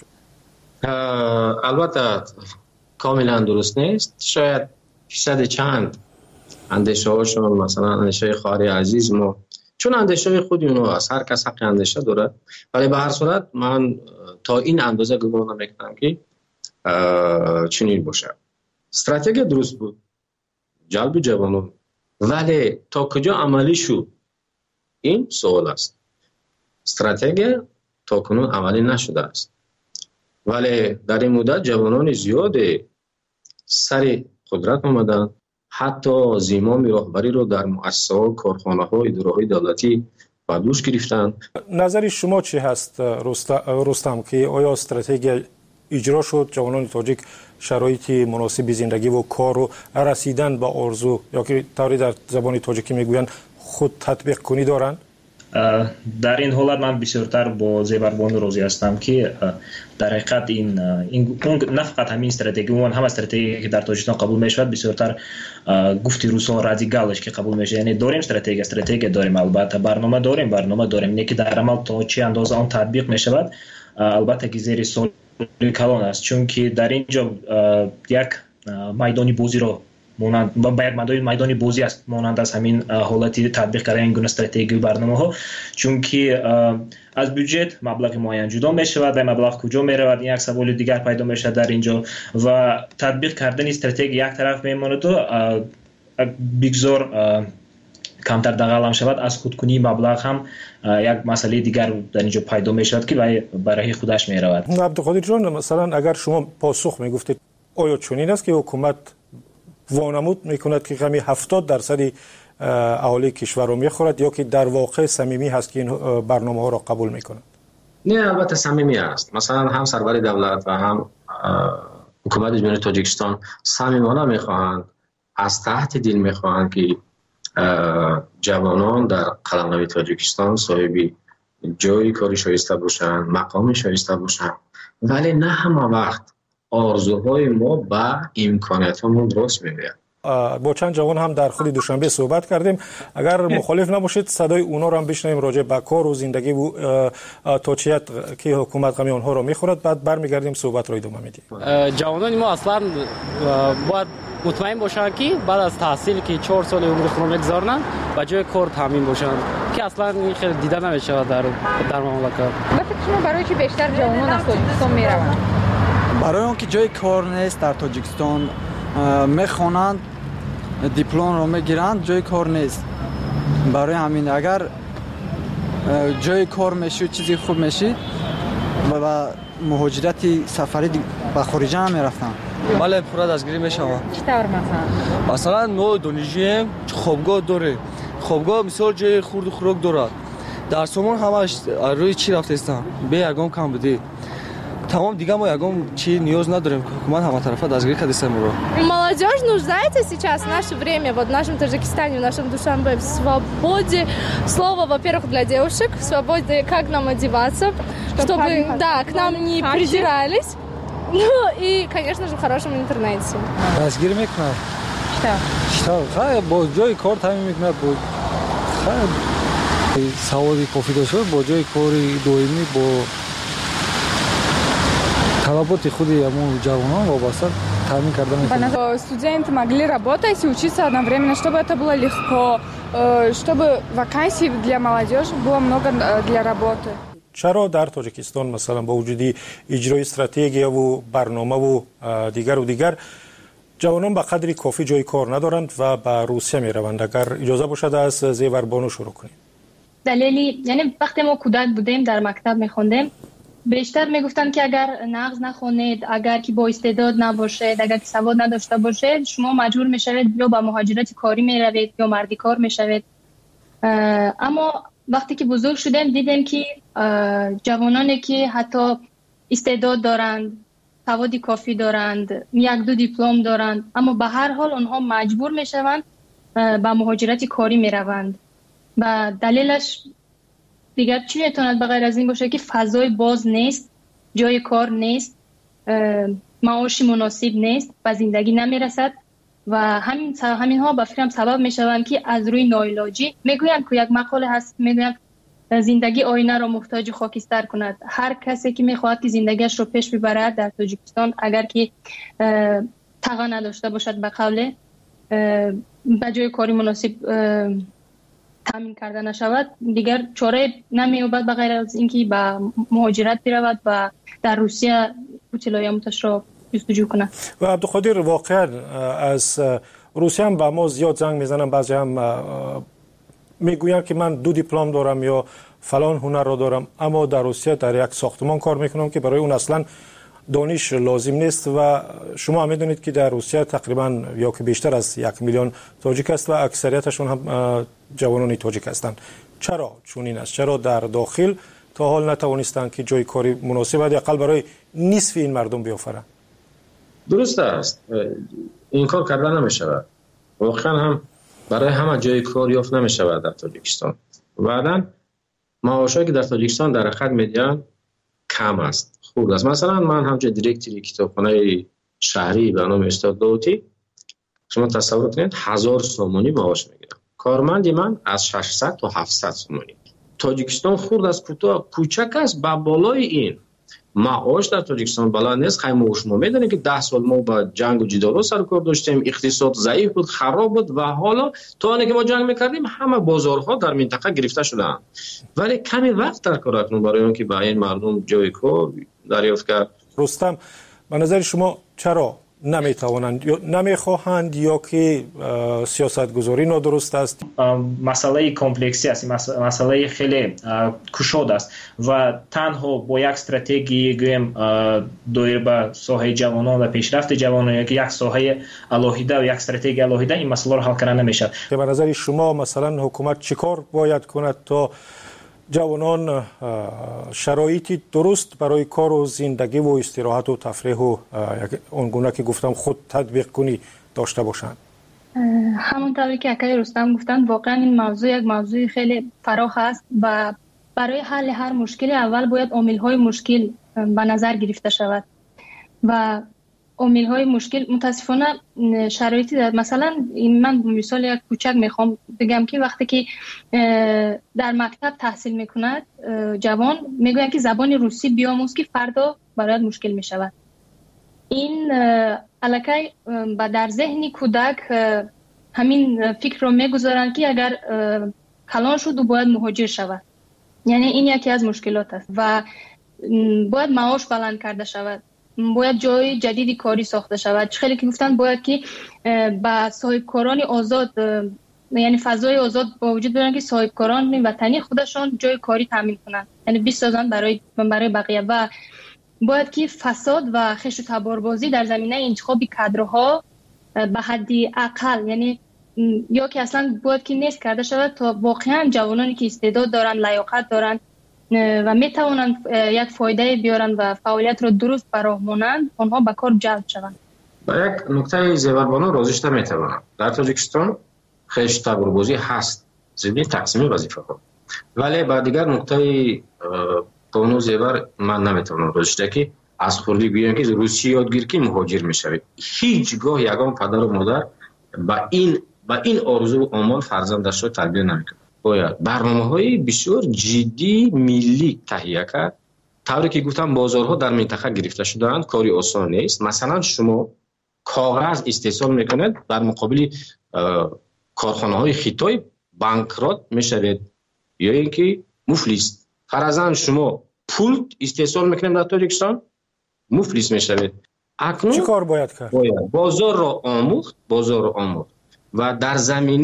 البته کاملا درست نیست. شاید فیصد چند اندیشه هاشون، مثلا اندیشه خواهر عزیز ما، چون اندیشه خودی اونها هست، هر کس حق اندیشه داره، ولی به هر صورت من تا این اندازه گمان نمیکنم که چنین باشه. استراتژی درست بود، جلب جوانان، ولی تا کجا عملی شد این سوال است. استراتژی تا کنون عملی نشده است، ولی در این مدت جوانان زیادی سر قدرت آمدن، حتی زمام راهبری رو در مؤسسه‌ها، کارخانه‌ها، اداره‌های دولتی به دوش گرفتن. نظر شما چی هست رستم، که آیا استراتژی اجرا شد، جوانان تاجیک شرایط مناسب زندگی و کار و رسیدن به آرزو یا که طوری در زبان تاجیکی میگویند خود تطبیق کنی دارند؟ در این حالت من بسیارتر با زیوربانو راضی هستم که در حقیقت این نه فقط همین استراتژی، اون هم استراتژی که در تاجیکستان قبول میشود بسیارتر گفتی روسا رادیکالش که قبول میشه. یعنی داریم استراتژی داریم، البته برنامه داریم نه که در عمل تا چه اندازه آن تطبیق میشود البته که زیر سوال کلان است، چون که در اینجا یک میدانی بازی رو مانند با یک میدان بازی است مانند از همین حالتی تطبیق کردن این گونه استراتژی برنامه‌ها، چون که از بودجت مبلغ معین جدا می‌شود و مبلغ کجا می‌رود یک سوال دیگر پیدا میشه در اینجا و تطبیق کردن استراتژی یک طرف میماند و بگذار کمتر دغل هم شود از خودکنی مبلغ هم یک مسئله دیگر در اینجا پیدا می شود که برای خودش می رود. عبدالقادر جان، مثلا اگر شما پاسخ می گفتید آیا چنین است که حکومت وانمود می کند که کمی 70% اهالی کشور رو می خورد یا که در واقع صمیمی هست که این برنامه ها را قبول می کند؟ نه، البته صمیمی است. مثلا هم سرور دولت و هم حکومت جمهوری تاجیکستان صمیمانه می خواهند، از تحت دل می خواهند که جوانان در قلمرو تاجیکستان صاحب جای کاری شایسته باشند، مقام شایسته باشند، ولی نه همه وقت آرزوهای ما با امکاناتمون درست می‌آید. با چند جوان هم در خود دوشنبه صحبت کردیم. اگر مخالف نباشید صدای اونا رو هم بشنویم راجع به کار و زندگی و توجیهات که حکومت غمی اونها رو میخورد، بعد برمیگردیم صحبت رو ادامه میدیم. جوانان ما اصلا باید مطمئن باشن که بعد از تحصیل که 4 سال عمر خود رو میگذارن با جای کار تامین باشن که اصلا این خیلی دیده نمیشه در مملکت. مثلا شما برای چی بیشتر جوانان از تاجیکستان میروند؟ برای اون که جای کار نیست در تاجیکستان، میخوانند دیپلم رو میگیرند، جای کار نیست. برای همین اگر جای کار میشود چیزی خوب میشید و مهاجرت سفری به خارج هم میرفتن. بله، پورا دستگیری میشم. چطور مثلا ما دانشجویم، خوابگاه داره، خوابگاه مثال جای خورد و خوراک دارد، در سامان همش روی چی رفته استم به یگام کم بده، تمام دیگه мы ягом чи نیاز نداریم که حکومت همه طرفا дозгир кадисем ро. Молодежь нуждается сейчас в наше время, вот в нашем Таджикистане, в нашем Душанбе, в свободе слова, во-первых, для девушек, в свободе, как нам одеваться, чтобы да, к нам не придирались. Ну и, конечно же, в хорошем интернете. دستگیر میکنه. Что? خیلی با جای کار تامین میکنه، با خیلی سوادی کافی داشته با جای کاری دائمی با талаботи худи ямон ҷавонон вобаста таъмин карда мекунад. Студенты могли работать и учиться одновременно, чтобы это было легко, чтобы вакансий для молодежи было много для работы. چرا در تاجیکستان مثلا با وجود اجرای استراتژی و برنامه و دیگر جوانان به قدری کافی جای کار ندارند و به روسیه میروند؟ اگر اجازه باشد از زیور بانو شروع کنیم. دلیلی یعنی وقتی ما کودک بودیم در مکتب میخوندیم بیشتر میگفتن که اگر نقض نخونید، اگر که با استعداد نباشید، اگر که سواد نداشته باشید، شما مجبور میشوید یا با مهاجرت کاری میروید یا مردی کار میشوید. اما وقتی که بزرگ شدیم دیدیم که جوانانی که حتی استعداد دارند، سواد کافی دارند، 1-2 دیپلم دارند، اما به هر حال اونها مجبور میشوند با مهاجرت کاری میروند و دلیلش دیگر چی میتواند بغیر از این باشه که فضای باز نیست، جای کار نیست، معاشی مناسب نیست، به زندگی نمیرسد و همین ها به فکرم سبب میشوند که از روی ناعلاجی میگویند که یک مقاله هست میگویند زندگی آینه را محتاج خاکستر کند. هر کسی که میخواهد که زندگیش رو پیش ببرد در تاجیکستان اگر که تقا نداشته باشد به قوله به جای کاری مناسب تامین کرده نشود دیگر چاره نمی‌یابد بغیر از اینکه به مهاجرت برود و در روسیه اطلاعاتش را جستجو کنه. و عبدالقادر واقعا از روسیه هم به ما زیاد زنگ میزنن، بعضی هم میگویند که من 2 دیپلم دارم یا فلان هنر را دارم، اما در روسیه در یک ساختمان کار میکنم که برای اون اصلا دانش لازم نیست و شما هم میدونید که در روسیه تقریبا یا که بیشتر از 1 میلیون تاجیک است و اکثریتشون هم جوانان تاجیک هستند. چرا چنین است؟ چرا در داخل تا حال نتوانستند که جای کاری مناسب حداقل برای نصف این مردم بیافرند؟ درست است، این کار کرده نمی‌شود. واقعا هم برای همه جای کار یافت نمی‌شود در تاجیکستان. بعداً معاشایی که در تاجیکستان در حقیقت میدن کم است، خوب است. مثلا من همچه دیرکتری کتابخانه شهری به نام استاد داوطی، شما تصور کنید 1000 سومانی معاش میگیرم. کارمندی من از 600 تا 700 سومانی. تاجیکستان خورد از کوچک است، با بالای این معاش در تاجیکستان بلند نیست. خیلی شما میدونید که 10 سال ما با جنگ و جدال سرکار داشتیم، اقتصاد ضعیف بود، خراب بود و حالا تا آنی که ما جنگ میکردیم همه بازارها در منطقه گرفته شدن. ولی کمی وقت در کار اکنون برای اون که با این مردم جای کار دریافت کرد. رستم، به نظر شما چرا نمیتوانند یا نمیخواهند یا که سیاست گذاری نادرست است؟ مسئله کمپلکسی است، مسئله خیلی کشاد است و تنها با یک استراتژی گویم دایر به ساحه جوانان و پیشرفت جوانان یا که یک ساحه الهیده و یک استراتژی الهیده این مسئله را حل کردن نمیشد. به نظر شما مثلا حکومت چیکار باید کند تا جوانان شرایطی درست برای کار و زندگی و استراحت و تفریح و اونگونه که گفتم خود تطبیق کنی داشته باشند؟ همونطوری که اکای رستم گفتند واقعا این موضوع یک موضوع خیلی فراخ است و برای حل هر مشکل اول باید عامل‌های مشکل به نظر گرفته شود و عامل‌های مشکل متاسفانه شرایطی دارد. مثلا من مثال یک کوچک میخوام بگم که وقتی که در مکتب تحصیل میکند جوان میگوید که زبان روسی بیاموز که فردا برایت مشکل میشود. این الکی در ذهن کودک همین فکر رو میگذارند که اگر کلان شد و باید مهاجر شود. یعنی این یکی از مشکلات است و باید معاش بلند کرده شود، باید جای جدیدی کاری ساخته شود. خیلی که گفتن باید که با صاحبکاران آزاد، یعنی فضای آزاد با وجود بیارن که صاحبکاران وطنی خودشان جای کاری تامین کنند، یعنی 20 سازن برای بقیه. و باید که فساد و خش و تباربازی در زمینه انتخاب کادرها به حدی اقل، یعنی یا که اصلا باید که نیست کرده شود تا واقعا جوانانی که استعداد دارن، لیاقت دارن و میتوانند یک فایده بیارن و فعالیت را درست براهمونند، آنها به کار جلب شوند. با یک نکته زیوربانو راضیش نمیتوانم. در تاجیکستان خش تباربازی هست، ضمن تقسیم وظیفه ها، ولی با دیگر نکته قانون زیور من نمیتوانم راضیش که از خوردی بیان که روسی یادگیر که مهاجر میشوید. هیچگاه یگان پدر و مادر با این آرزو و آمال فرزندش را تربیت نمیکنه. باید برنامه‌های بسیار جدی ملی تهیه کرد. طوری که گفتم بازارها در منطقه گرفته شده‌اند، کاری آسان نیست. مثلا شما کاغذ استحصال میکنید، در مقابل کارخانه‌های خیتای بانکرات میشوید یا اینکه مفلس. فرضاً شما پول استحصال میکنید در تاجیکستان، مفلس میشوید. اکنون چی کار باید کرد؟ باید بازار را آموخت و در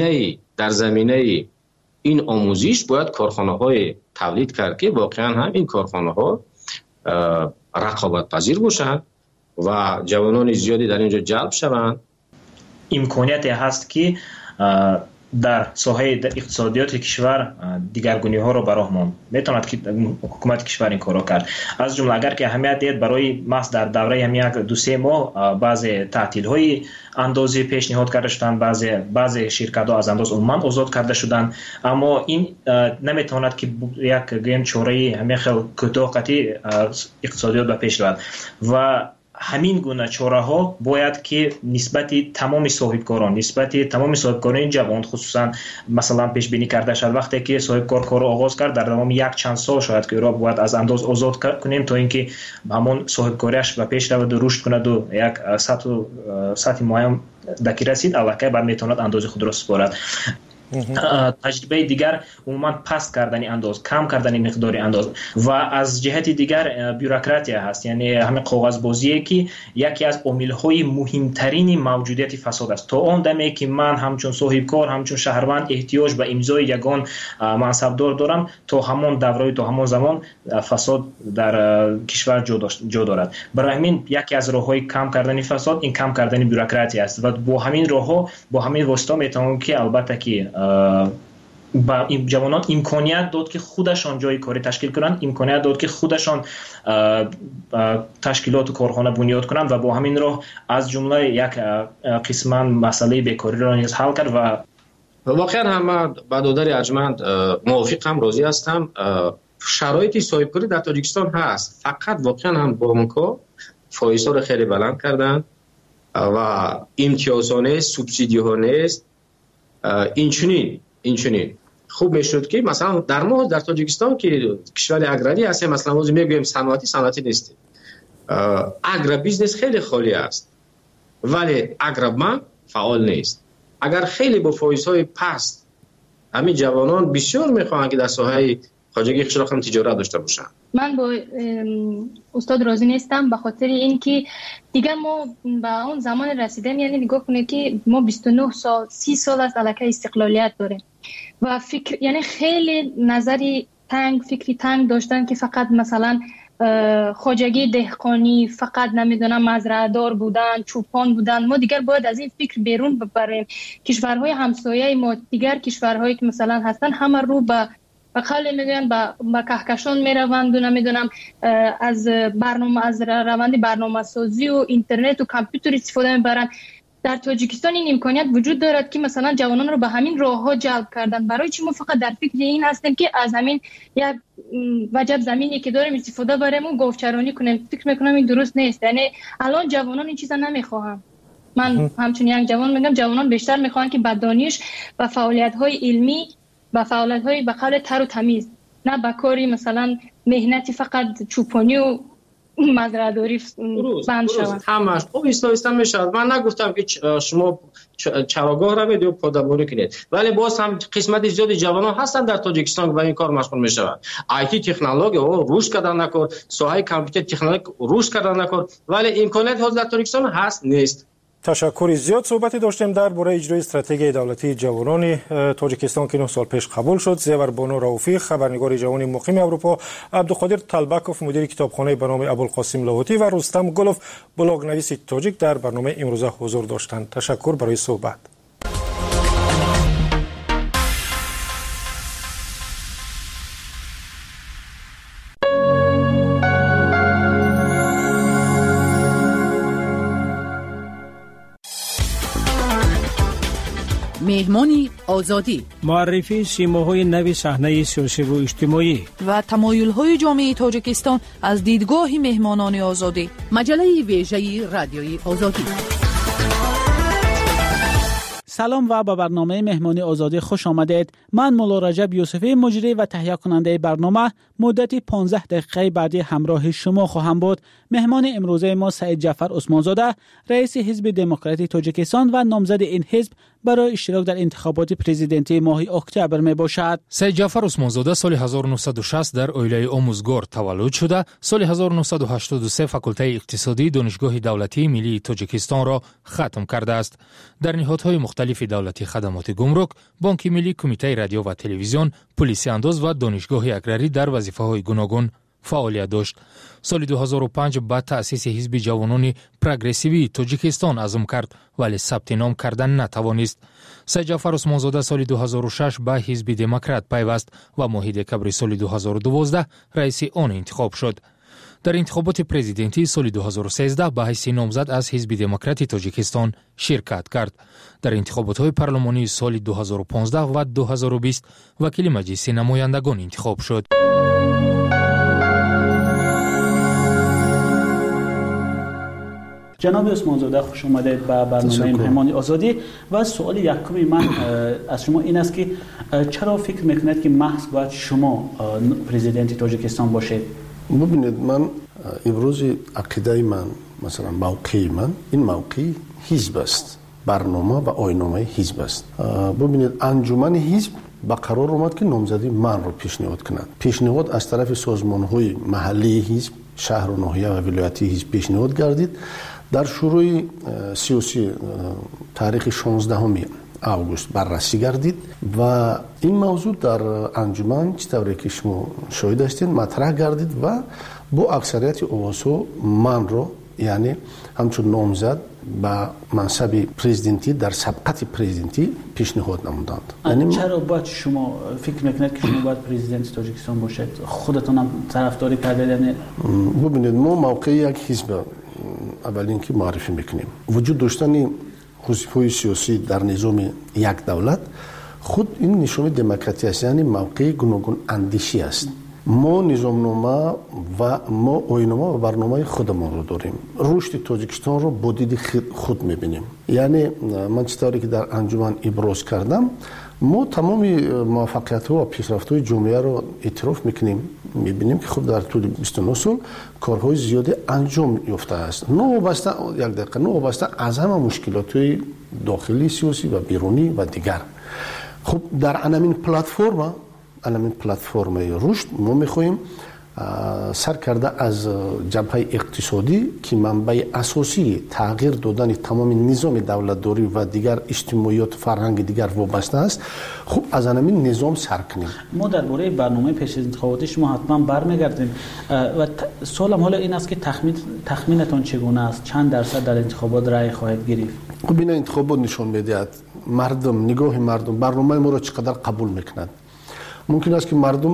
زمینه این آموزش باید کارخانه‌های تولید کرد که واقعا هم این کارخانه‌ها رقابت پذیر باشند و جوانان زیادی در اینجا جلب شوند. امکانیتی هست که در ساحه اقتصادیات کشور دیگرگونی ها را براهمان میتواند که حکومت کشور این کارو کرد. از جمله اگر که اهمیت دید برای محض در دوره هم یک 2-3 ماه بعض تعطیل های اندازی پیشنهاد کرده شدند، بعض شرکت ها از انداز عموما آزاد کرده شدند، اما این نمیتواند که یک گیم چاره همین خیلی کوتاهی اقتصادیات به پیش رود و همین گونه چاره ها باید که نسبت تمام صاحبکاران جوان خصوصا مثلا پیش بینی کرده شد. وقتی که صاحبکار کارو آغاز کرد در دوام یک چند سال شاید که را باید از انداز آزاد کنیم تا اینکه همون صاحبکاریش به پیش رود و رشد کند و یک سطح معین دکی رسید، البته بعد میتواند انداز خود را سپارد. تجربه دیگر عموما پست کردن انداز، کم کردن مقدار انداز و از جهت دیگر بیروکراسی هست، یعنی همین کاغذبازی که یکی از عامل‌های مهمترین موجودیت فساد است. تا اون دمی که من همچون صاحبکار، همچون شهروند احتیاج به امضای یگان منصبدار دارم، تا همون دوره، تا همون زمان فساد در کشور جا دارد. برای همین یکی از راه‌های کم کردن فساد این کم کردن بیروکراسی است و با همین راه‌ها، با همین واسطه میتونم که البته که با این جوانان امکانیت داد که خودشان جای کاری تشکیل کنند، امکانیت داد که خودشان تشکیلات و کارخانه بنیاد کنند و با همین راه از جمله یک قسم مسئله بیکاری را نیز حل کرد. و واقعا هم برادر ارجمند موافقم، راضی هستم. شرایط صاحبکاری در تاجیکستان هست، فقط واقعا هم بانک‌ها فایزها را خیلی بلند کردند و امتیازها نیست، سوبسیدی ها نیست. این چنین خوب میشد که مثلا در ما در تاجیکستان که کشور اگراری هست، مثلا ما میگویم صنعتی نیست، اگرا بیزنس خیلی خالی است ولی اگرما فعال نیست. اگر خیلی با فایزهای پست همین جوانان بسیار میخواهند که در ساحه خواجگی خشلاق هم تجارت داشته باشند. من با استاد راضی نیستم به خاطر اینکه دیگر ما به اون زمان رسیدیم، یعنی نگاه کنید که ما 29 سال 30 سال از علاقه استقلالیت داریم و فکر یعنی خیلی نظری تنگ، فکری تنگ داشتن که فقط مثلا خواجگی دهقانی، فقط نمیدونم مزرعه‌دار بودن، چوپان بودن. ما دیگر باید از این فکر بیرون ببریم. کشورهای همسایه ما، دیگر کشورهایی که مثلا هستن، همه رو به قول میگن با کهکشان میروند و نمیدونم از روند برنامه سازی و اینترنت و کامپیوتر استفاده میبرن. در تاجیکستان این امکانیت وجود دارد که مثلا جوانان رو به همین راه‌ها جلب کردن. برای چی ما فقط در فکر این هستیم که از همین یک وجب زمینی که داریم استفاده بریم و گاوچرانی کنیم؟ فکر میکنم این درست نیست. یعنی الان جوانان این چیزا نمیخوان. من همچون یک جوان میگم جوانان بیشتر میخوان که با دانش و فعالیت‌های علمی و فعالیت‌های به قول تر و تمیز، نه با کاری مثلا مهنتی فقط چوپانی و مزرعه‌داری بند شود. همش خوب ایستا میشود. من نگفتم که شما چراگاه رو بدید و پادبانی کنید، ولی باز هم قسمت زیادی جوانان هستن در تاجیکستان و این کار مشغول میشود. آیتی تکنولوژی روش کردن نکن، ساحه کامپیوتر تکنولوژی روش کردن نکن، ولی امکانات ها در تاجیکستان هست نیست. تشکر. زیاد صحبتی داشتیم درباره اجرای استراتژی دولتی جوانان تاجیکستان که 9 سال پیش قبول شد. زیور بانو رؤوفی، خبرنگار جوان مقیم اروپا، عبدالقادر طلبکوف، مدیر کتابخانه به نام ابوالقاسم لاهوتی و رستم گلوف، بلاگنویس تاجیک در برنامه امروزه حضور داشتند. تشکر برای صحبت. مهمانی آزادی، معرفی سیماهای نوی صحنه سیاسی و اجتماعی و تمایل‌های جامعه تاجیکستان از دیدگاه مهمانان آزادی. مجله ویژه رادیوی آزادی. سلام و به برنامه مهمانی آزادی خوش آمدید. من مولا رجب یوسفی، مجری و تهیه کننده برنامه، مدتی 15 دقیقه بعدی همراه شما خواهم بود. مهمان امروزه ما سعید جعفر عثمانزاده، رئیس حزب دموکراتی تاجیکستان و نامزد این حزب برای اشتراک در انتخابات پرزیدنتی ماه اکتبر می باشد. سعید جعفر عثمانزاده سال 1960 در اویلای آموزگار تولد شده. سال 1983 فاکولته اقتصادی دانشگاه دولتی ملی تاجیکستان را ختم کرده است. در نهادهای مختلف دولتی خدمات گمرک، بانک ملی، کمیته رادیو و تلویزیون، پلیس انداز و دانشگاه اگراری در وظیفه‌های گوناگون فعالیت داشت. سال 2005 بعد تأسیس حزب جوانان پروگرسیوی تاجیکستان عزم کرد ولی ثبت نام کردن نتوانست. سعید جعفر عثمانزاده سال 2006 به حزب دموکرات پیوست و ماه دکبر سال 2012 رئیس آن انتخاب شد. در انتخابات پرزیدنتی سال 2013 به حیث نامزد از حزب دموکراتی تاجیکستان شرکت کرد. در انتخابات پارلمانی سال 2015 و 2020 وکیل مجلس نمایندگان انتخاب شد. جناب عثمانزاده خوش آمدید به برنامه مهمانی آزادی. و سوال یکمی من از شما این است که چرا فکر میکنید که محض باید شما پرزیدنت تاجیکستان باشید؟ ببینید، من امروز عقیده من، مثلا موقع من، این موقع حزب است، برنامه و آیین‌نامه حزب است. ببینید، انجمن حزب با قرار اومد که نامزدی من رو پیشنهاد کند. پیشنهاد از طرف سازمان‌های محلی حزب، شهر و ناحیه و ولایتی حزب پیشنهاد گردید. در شروع سیاسی تاریخ 16 اوگوست بررسی گردید و این موضوع در انجمن چطوری که شما شاهد هستید مطرح گردید و با اکثریت اواسو من رو، یعنی همچون نامزد با منصب پرزیدنتی در سبقت پرزیدنتی پیشنهاد نمودند. یعنی چرا باید شما فکر میکنید که شما باید پرزیدنت تاجیکستان باشید؟ خودتون هم طرفداری کردید؟ یعنی ببینید، ما موقع یک حزب اولین که معرفی میکنیم، وجود داشتن حزب‌های سیاسی در نظام یک دولت خود این نشان دموکراسی است، یعنی موقع گوناگون اندیشی است. ما نظامنامه و ما آیین‌نامه و برنامه خودمان رو داریم. رشد تاجیکستان رو با دید خود می‌بینیم. یعنی من چطوری که در انجمن ابراز کردم، ما تمام موفقیت‌ها و پیشرفت‌های جامعه رو اعتراف می‌کنیم، می‌بینیم که خب در طول 29 سال کارهای زیادی انجام یافته است. نوابسته از همه مشکلات‌های داخلی سیاسی و بیرونی و دیگر. خب در همین پلتفرم رشد ما می‌خواهیم سر کرده از جبهه اقتصادی که منبع اساسی تغییر دادن تمام نظام دولتداری و دیگر اجتماعیات فرهنگ دیگر وابسته است. خب از همین نظام سر کنیم. ما درباره برنامه پیش از انتخاباتی شما حتما برمیگردیم و سوالم حالا این است که تخمینتون چگونه است؟ چند درصد در انتخابات رأی خواهید گرفت؟ خب این انتخابات نشون می‌دهد مردم، نگاه مردم برنامه ما را چقدر قبول می‌کنند. ممکن است که مردم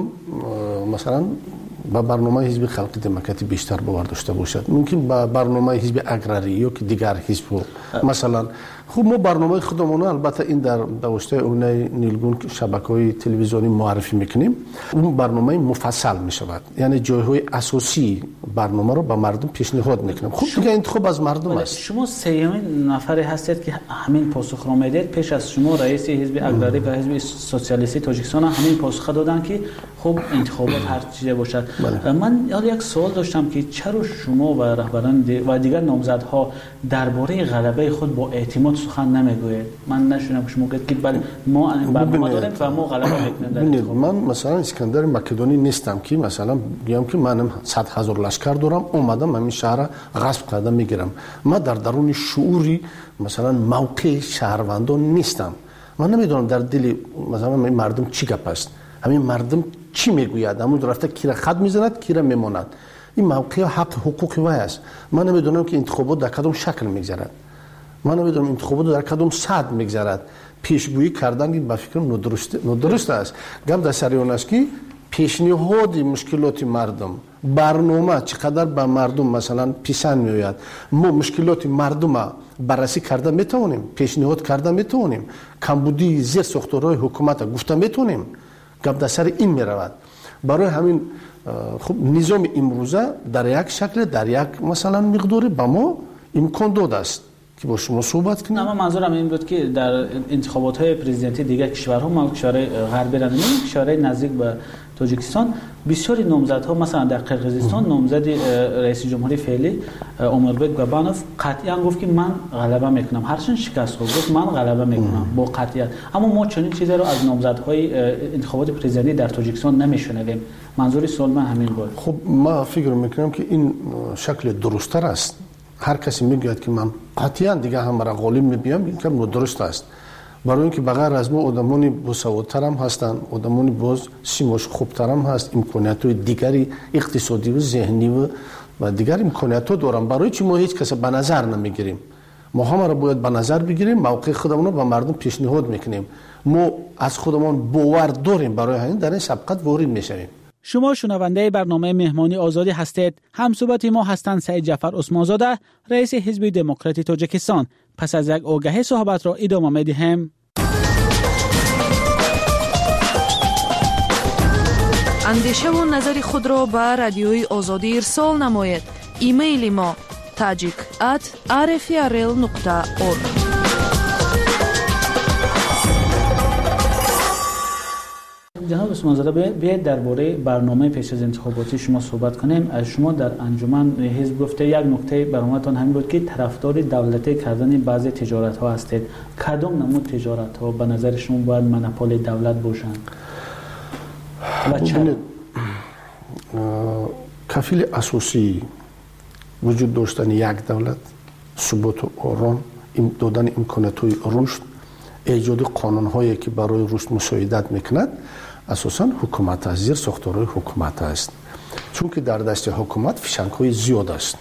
مثلا با برنامه حزب خلق دموکراتی بیشتر باور داشته باشد، ممکن با برنامه حزب اگراری یا که دیگر حزب مثلا. خب ما برنامه خودمون البته این در دوشته اونه نیلگون شبکه‌های تلویزیونی معرفی میکنیم، اون برنامه مفصل میشود، یعنی جایهای اساسی برنامه رو به مردم پیشنهاد میکنیم. خب دیگه انتخاب از مردم است. شما سومین نفری هستید که همین پاسخ را میدید. پیش از شما رئیس حزب اگراری و حزب سوسیالیستی تاجیکستان همین پاسخ دادن که خب انتخابات هر چیزی باشد. من یک سوال داشتم که چرا شما و رهبران و دیگر نامزدها درباره غلبه خود با اعتماد سخن نمیگوید؟ من نشونم شما گفت که بله ما برنامه داریم و ما غلبه میکنیم. من مثلا اسکندر مقدونی نیستم که مثلا بگم که من 100,000 لشکر دارم اومدم همین شهر غصب کردم میگیرم. من در درون شعوری مثلا موقع شهروندان نیستم. من نمیدونم در دل مثلا مردم چی گپ است، همین مردم چی میگوید، همون رفته کی را خط میزند کی را میماند. این موقع حق حقوق وای است. من نمیدونم که انتخابات در کدام شکل میگذرد، من نمیدونم انتخابات در کدام سطح میگذرد. پیشگویی کردن به فکرم ندرست است. گم در سر اون است که پیشنهاد مشکلات مردم، برنامه چقدر به مردم مثلا پسند میآید، ما مشکلات مردم بررسی کرده میتونیم، پیشنهاد کرده میتونیم، کمبودی زیر ساختارهای حکومت گفته میتونیم. گپ در سر این میرود. برای همین خب نظام امروزه در یک شکل در یک مثلا مقداری به ما امکان داده است که با شما صحبت کنیم. اما منظورم این بود که در انتخابات های پرزیدنتی دیگر کشورها، ما کشورهای غربی را نمی‌بینیم، کشورهای نزدیک به تاجیکستان بسیاری نامزدها، مثلا در قرقیزستان نامزد رئیس جمهوری فعلی عمربک بابانوف قطعا گفت که من غلبه میکنم، هرچند شکست خورد گفت من غلبه میکنم با قطعیت. اما ما چنین چیزی رو از نامزدهای انتخابات پرزیدنتی در تاجیکستان نمیشنویم. منظوری سوال من همین بود. خب ما فکر میکنم که این شکل درست‌تر است. هر کسی میگوید که من قطعا دیگه هم برای غالب میبیم، این کم درست است. برای اینکه بغیر از ما آدمانی باسوادتر هم هستند، آدمانی باز سیماش خوبتر هم هست، امکانیت‌های دیگری اقتصادی و ذهنی و دیگر امکانیت‌ها دارن. برای چی ما هیچ کس به نظر نمیگیریم؟ ما هم را باید به نظر بگیریم، موقع خودمون رو به مردم پیشنهاد میکنیم. ما از خودمون باور داریم، برای همین در این سبقت وارد میشویم. شما شنونده برنامه مهمانی آزادی هستید. همصحبت ما هستند سعید جعفر عثمانزاده، رئیس حزب دموکراتی تاجیکستان. پس از یک آگهی صحبت را ادامه می‌دهیم. اندیشه و نظر خود را به رادیوی آزادی ارسال نمایید. ایمیل ما tajik@rfrl.org. جناب عثمانزاده، بیاید درباره برنامه پیش از انتخاباتی شما صحبت کنیم. از شما در انجمن حزب گفته یک نکته برنامه‌تان همین بود که طرفدار دولتی کردن بعضی تجارت ها هستید. کدام نمود تجارت ها به نظر شما باید منپول دولت باشند و چرا؟ کفیل اساسی وجود داشتن یک دولت، ثبات و آرام، دادن امکانات رشد، ایجاد قانون هایی که برای رشد مساعدت میکند، اساساً حکومت است، زیر ساختارهای حکومت است. چون که در دست حکومت فشنگ های زیاد است،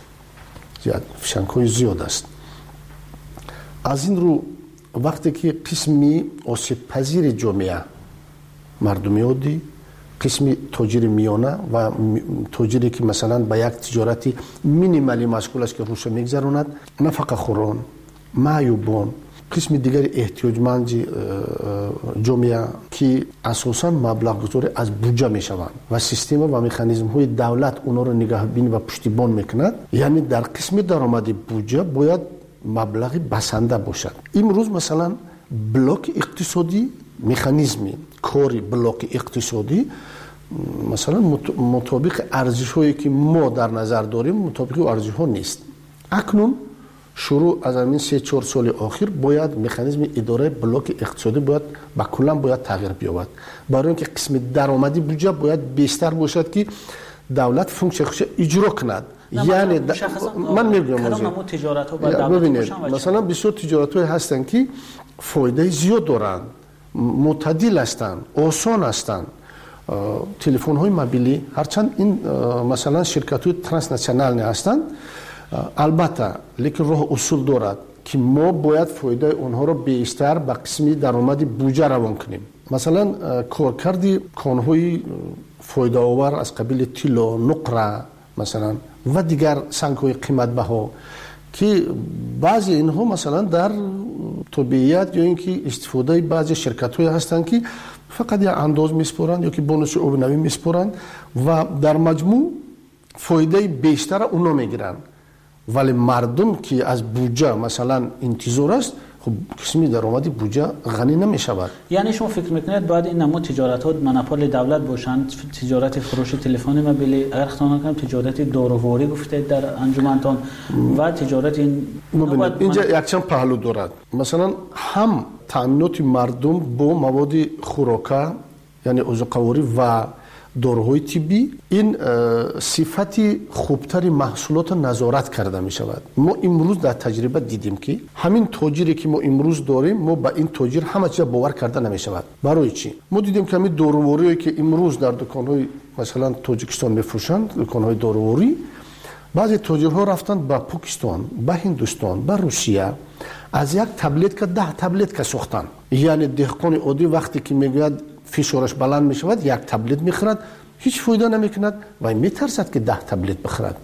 از این رو وقتی که قسمی آسیب پذیر جامعه، مردمی عادی، قسمی تاجر میانه و تاجری که مثلا به یک تجارتی مینیمالی مشغول است که روش میگذراند، نفقه خوران، معیوبان، قسم دیگر احتیاجمند جامعه که اساساً مبلغ گذاری از بودجه میشوند و سیستم و مکانیزم های دولت اونا رو نگهبانی و پشتیبان میکند. یعنی در قسم درآمد بودجه باید مبلغی بسنده باشد. امروز مثلا بلاک اقتصادی، مکانیزم کاری بلاک اقتصادی مثلا مطابق ارزش هایی که ما در نظر داریم مطابق ارزش ها نیست. اکنون شروع از همین 3-4 سال اخیر باید مکانیزم اداره بلاک اقتصادی باید با کلا باید تغییر بیابد، برای اینکه قسم درآمدی بودجه باید بیشتر باشد که دولت فونکشن خودش اجرا کند. یعنی من میگم ببینید مثلا بسیار تجارت های هستند که فایده زیاد دارند، معتدل هستند، آسان هستند. تلفن های موبیلی هرچند این مثلا شرکت های ترانسنشنال هستند، البته لیکن راه اصول دارد که ما باید فایده اونها رو بیشتر به قسمی درآمد بودجه روان کنیم. مثلا کارکردی کانهای فایده آور از قبیل طلا، نقره مثلا و دیگر سنگ های قیمت بها که بعضی اینها مثلا در طبیعیت یا اینکه استفاده بعضی شرکت های هستند که فقط یا انداز میسپارند یا که بونوس آبنوی میسپارند و در مجموع فایده بیشتر اونا میگیرند، ولی مردم که از بودجه مثلا انتظار است خب قسمی درآمد بودجه غنی نمیشود. یعنی شما فکر میکنید باید این نمود تجارت ها مناپول دولت باشند، تجارت فروش تلفن موبیلی، اگر خواهان کنم تجارت داروواری گفته در انجمنتان و تجارت اینجا یک چند پهلو دارد. مثلا هم تامینات مردم با مواد خوراکه یعنی عضوقواری و داروهای طبی این صفتی خوبتری محصولات نظارت کرده می شود. ما امروز در تجربه دیدیم که همین تاجری که ما امروز داریم ما با این تاجر همه چیز باور کرده نمی شود. برای چی؟ ما دیدیم که همین داروواری که امروز در دکان‌های مثلا تاجیکستان می‌فروشند، دکان‌های داروواری، بعضی تاجرها رفتند به پاکستان، به هندوستان، به روسیه از یک تبلت که 10 تبلت که ساختن. یعنی دهقان عادی وقتی که میگوید فشارش بلند می شود یک تبلت میخورد، هیچ فایده نمی کند و میترسد که 10 تبلت بخورد.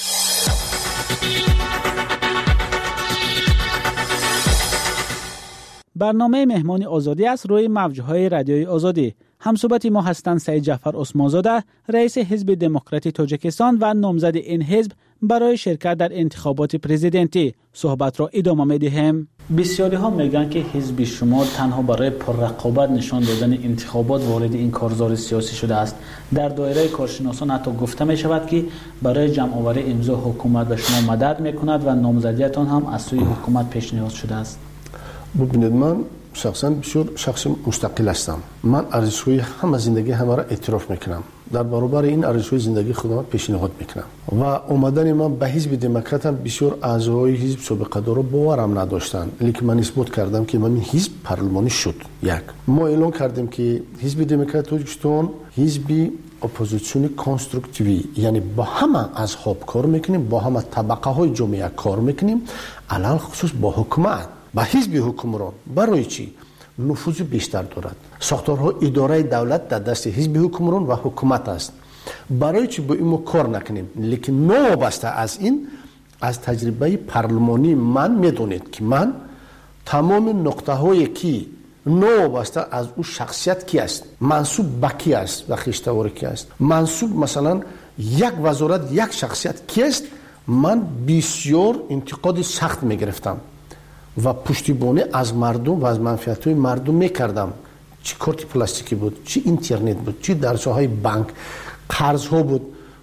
برنامه مهمان آزادی است روی موجهای رادیوی آزادی. همصحبت ما هستند سعید جعفر عثمانزاده، رئیس حزب دموکراتی تاجیکستان و نامزد این حزب برای شرکت در انتخابات پرزیدنتی. صحبت را ادامه می‌دهیم. بسیاری ها میگن که حزب شما تنها برای پررقابت نشان دادن انتخابات وارد این کارزار سیاسی شده است. در دایره کارشناسان حتی گفته می شود که برای جمع آوری امضا حکومت به شما مدد میکند و نامزدیتان هم از سوی حکومت پیشنهاد شده است. ببینید من شخصا بسیار شخص مستقل هستم. من ارزش‌های همه زندگی همه را اعتراف میکنم. در برابر این ارزش‌های زندگی خودم پیشنهاد میکنم و اومدن من به حزب دموکرات هم بسیار اعضای حزب سابقه دارا باورم نداشتند، لیکن من اثبات کردم که من حزب پارلمانی شد. یک ما اعلام کردیم که حزب دموکرات تاجیکستان حزب اپوزیسیون کنستروکتیوی، یعنی با همه اصحاب کار میکنیم، با همه طبقه های جامعه کار میکنیم، علل خصوص با حکومت با حزب حکمران. برای چی؟ نفوذ بیشتر دارد. ساختارهای اداره دولت در دست حزب حکمران و حکومت است. برای چی با این ما کار نکنیم؟ لیکن نوابسته از این، از تجربه پارلمانی من میدونید که من تمام نقطه هایی که نوابسته از او شخصیت کی است، منصوب به کی است و خیشتوار کی است، منصوب مثلا یک وزارت یک شخصیت کی است، من بسیار انتقاد سخت میگرفتم و پشتیبانی از مردم و از منفعت‌های مردم میکردم. چی کارت پلاستیکی بود، چی اینترنت بود، چی درس‌های بانک، قرض‌ها بود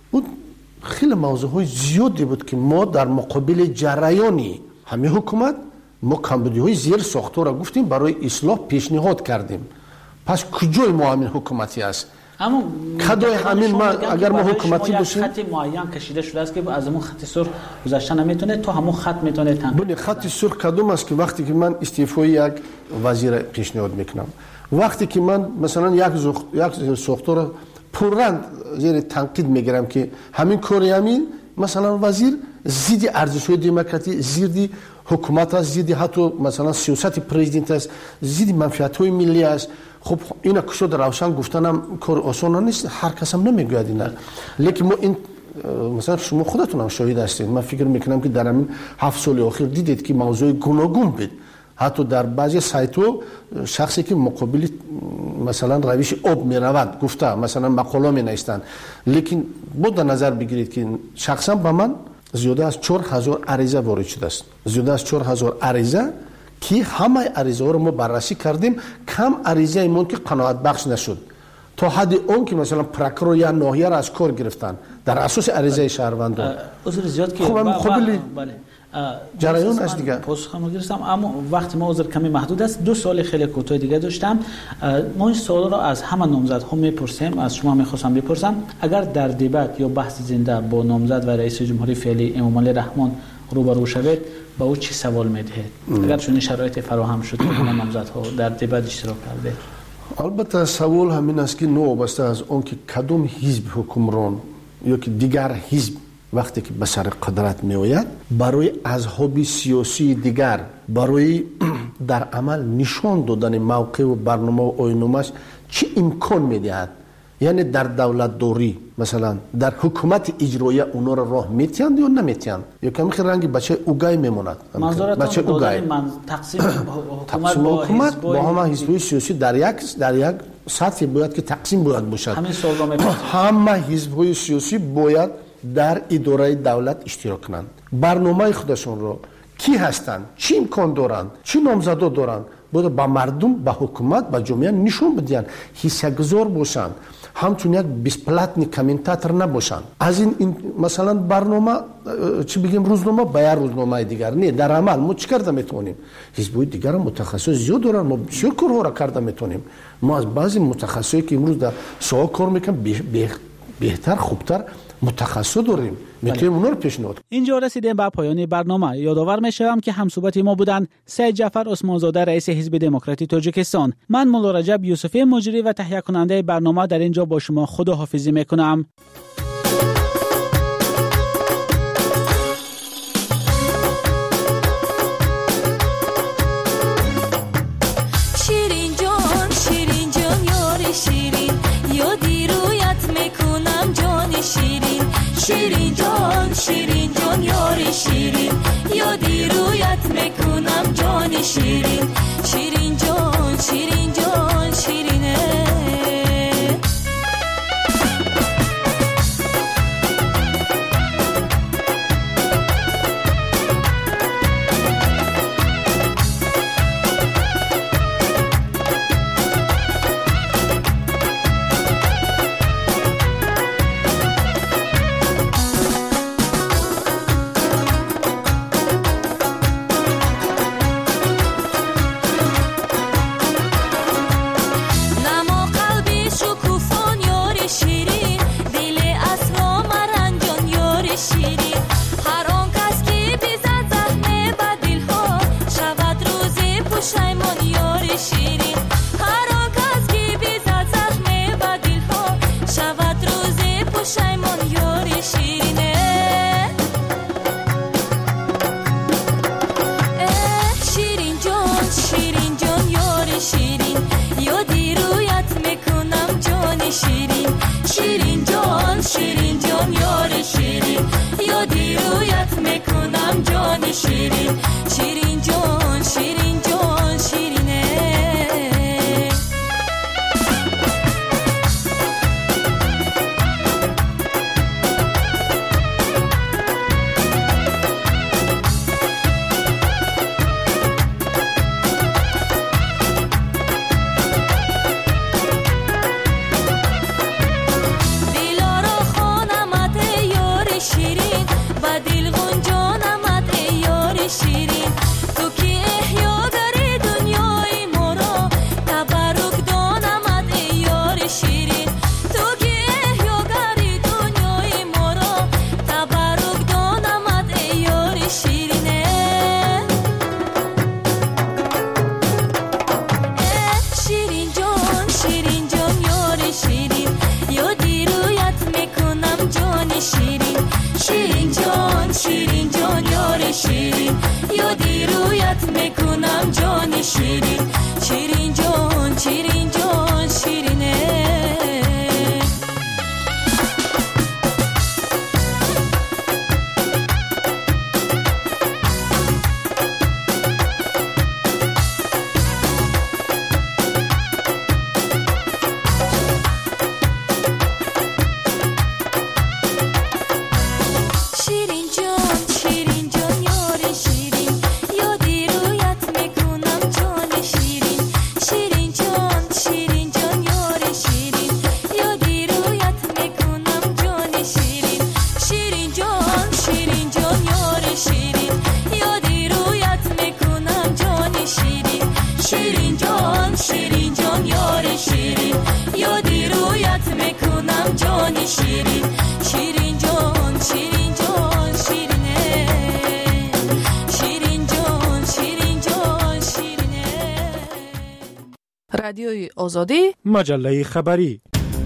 خیلی موضوع‌های زیادی بود که ما در مقابل جریانی همه حکومت ما کمبودی‌های زیر ساختار را گفتیم برای اصلاح پیشنهاد کردیم. پس کجای ما همین حکومتی است؟ اما کدای همین ما اگر ما حکومتی باشیم خط معین کشیده شده است که از همون خط سرخ گذشته نمیتونه، تو همون خط میتونه ببین خط سرخ کدوم است که وقتی که من استعفای یک وزیر پیشنهاد میکنم، وقتی که من مثلا یک ساختار پررنگ زیر تنقید میگیرم که همین کاری همین مثلا وزیر ضد ارزش‌های دموکراتی، ضد حکومت است، ضد حتی مثلا سیاست پرزیدنت است، ضد منفعت‌های ملی است. خب اینا کشو در روشن گفتنم کار آسان نیست، هر کس هم نمیگوید اینا. لیکن ما این مثلا شما خودتون هم شاهد هستید. من فکر میکنم که در همین 7 سال اخیر دیدید که موضوع گوناگون بود. حتی در بعضی سایت‌ها شخصی که مقابل مثلا روش آب می‌رود گفته مثلا مقاله می‌نویسند، لیکن بود در نظر بگیرید که شخصا به من زیاده از 4000 عریضه وارد شده است. زیاده از 4000 عریضه که همه عریضه ها رو ما بررسی کردیم. کم عریضه ایمون که قناعت بخش نشد تا حد اون که مثلا پروکورور یا ناحیه را از کار گرفتن در اساس عریضه شهروندان. عذر زیاد که بله جریان است دیگه. پاسخم گرفتم، اما وقتی ما عذر کمی محدود است. 2 سال خیلی کوتاه دیگه داشتم. ما این سوال را از همه نامزدها میپرسیم، از شما میخواستم بپرسم اگر در دیبات یا بحث زنده با نامزد و رئیس جمهوری فعلی امامعلی رحمان روبرو شوید با او چی سوال میدهید؟ اگر چون شرایط فراهم شد همه نامزدها در دیبات اشتراک کرده؟ البته سوال همین است که وابسته از اون که کدوم حزب حکمران یا که دیگر حزب وقتی که به سر قدرت می آید برای اصحاب سیاسی دیگر برای در عمل نشان دادن موقع و برنامه و آیین‌نامه‌اش چه امکان میدهد. یعنی در دولت داری مثلا در حکومت اجرایی اونا را راه میتیند یا نمیتیند یا کمی خیلی رنگی بچه اوگای میموند. بچه اوگای تقسیم حکومت با همه حزب‌های سیاسی در یک سطح باید که تقسیم باید باشد. همه حزب‌های سیاسی باید در اداره دولت اشتراک کنند. برنامه خودشون رو کی هستند، چی امکان دارند، چی نامزدا دارند باید با مردم، با حکومت، با جامعه نشون بدین، حصه‌گذار باشند. همچون یک بیسپلاتنی کامنتاتور نباشند. از این مثلا برنامه چی بگیم روزنامه با یا روزنامه دیگر نه، در عمل ما چی کرده میتونیم؟ حزب‌های دیگر متخصص زیاد دارن، ما بسیار کارها را کرده میتونیم. ما از بعضی متخصصی که امروز در سوال کار میکنن بهتر خوبتر متخصص داریم، میتونیم اونا رو پیشنهاد. اینجا رسیدیم به پایان برنامه. یادآور میشم که همصحبت ما بودند سید جعفر عثمانزاده رئیس حزب دموکراتی تاجیکستان، من مولا رجب یوسفی مجری و تهیه کننده برنامه در اینجا با شما خداحافظی میکنم. شیرین جان یاری شیرین یادی رویت میکنم جان شیرین شیرین جان شیرینه رادیوی آزادی، مجله خبری.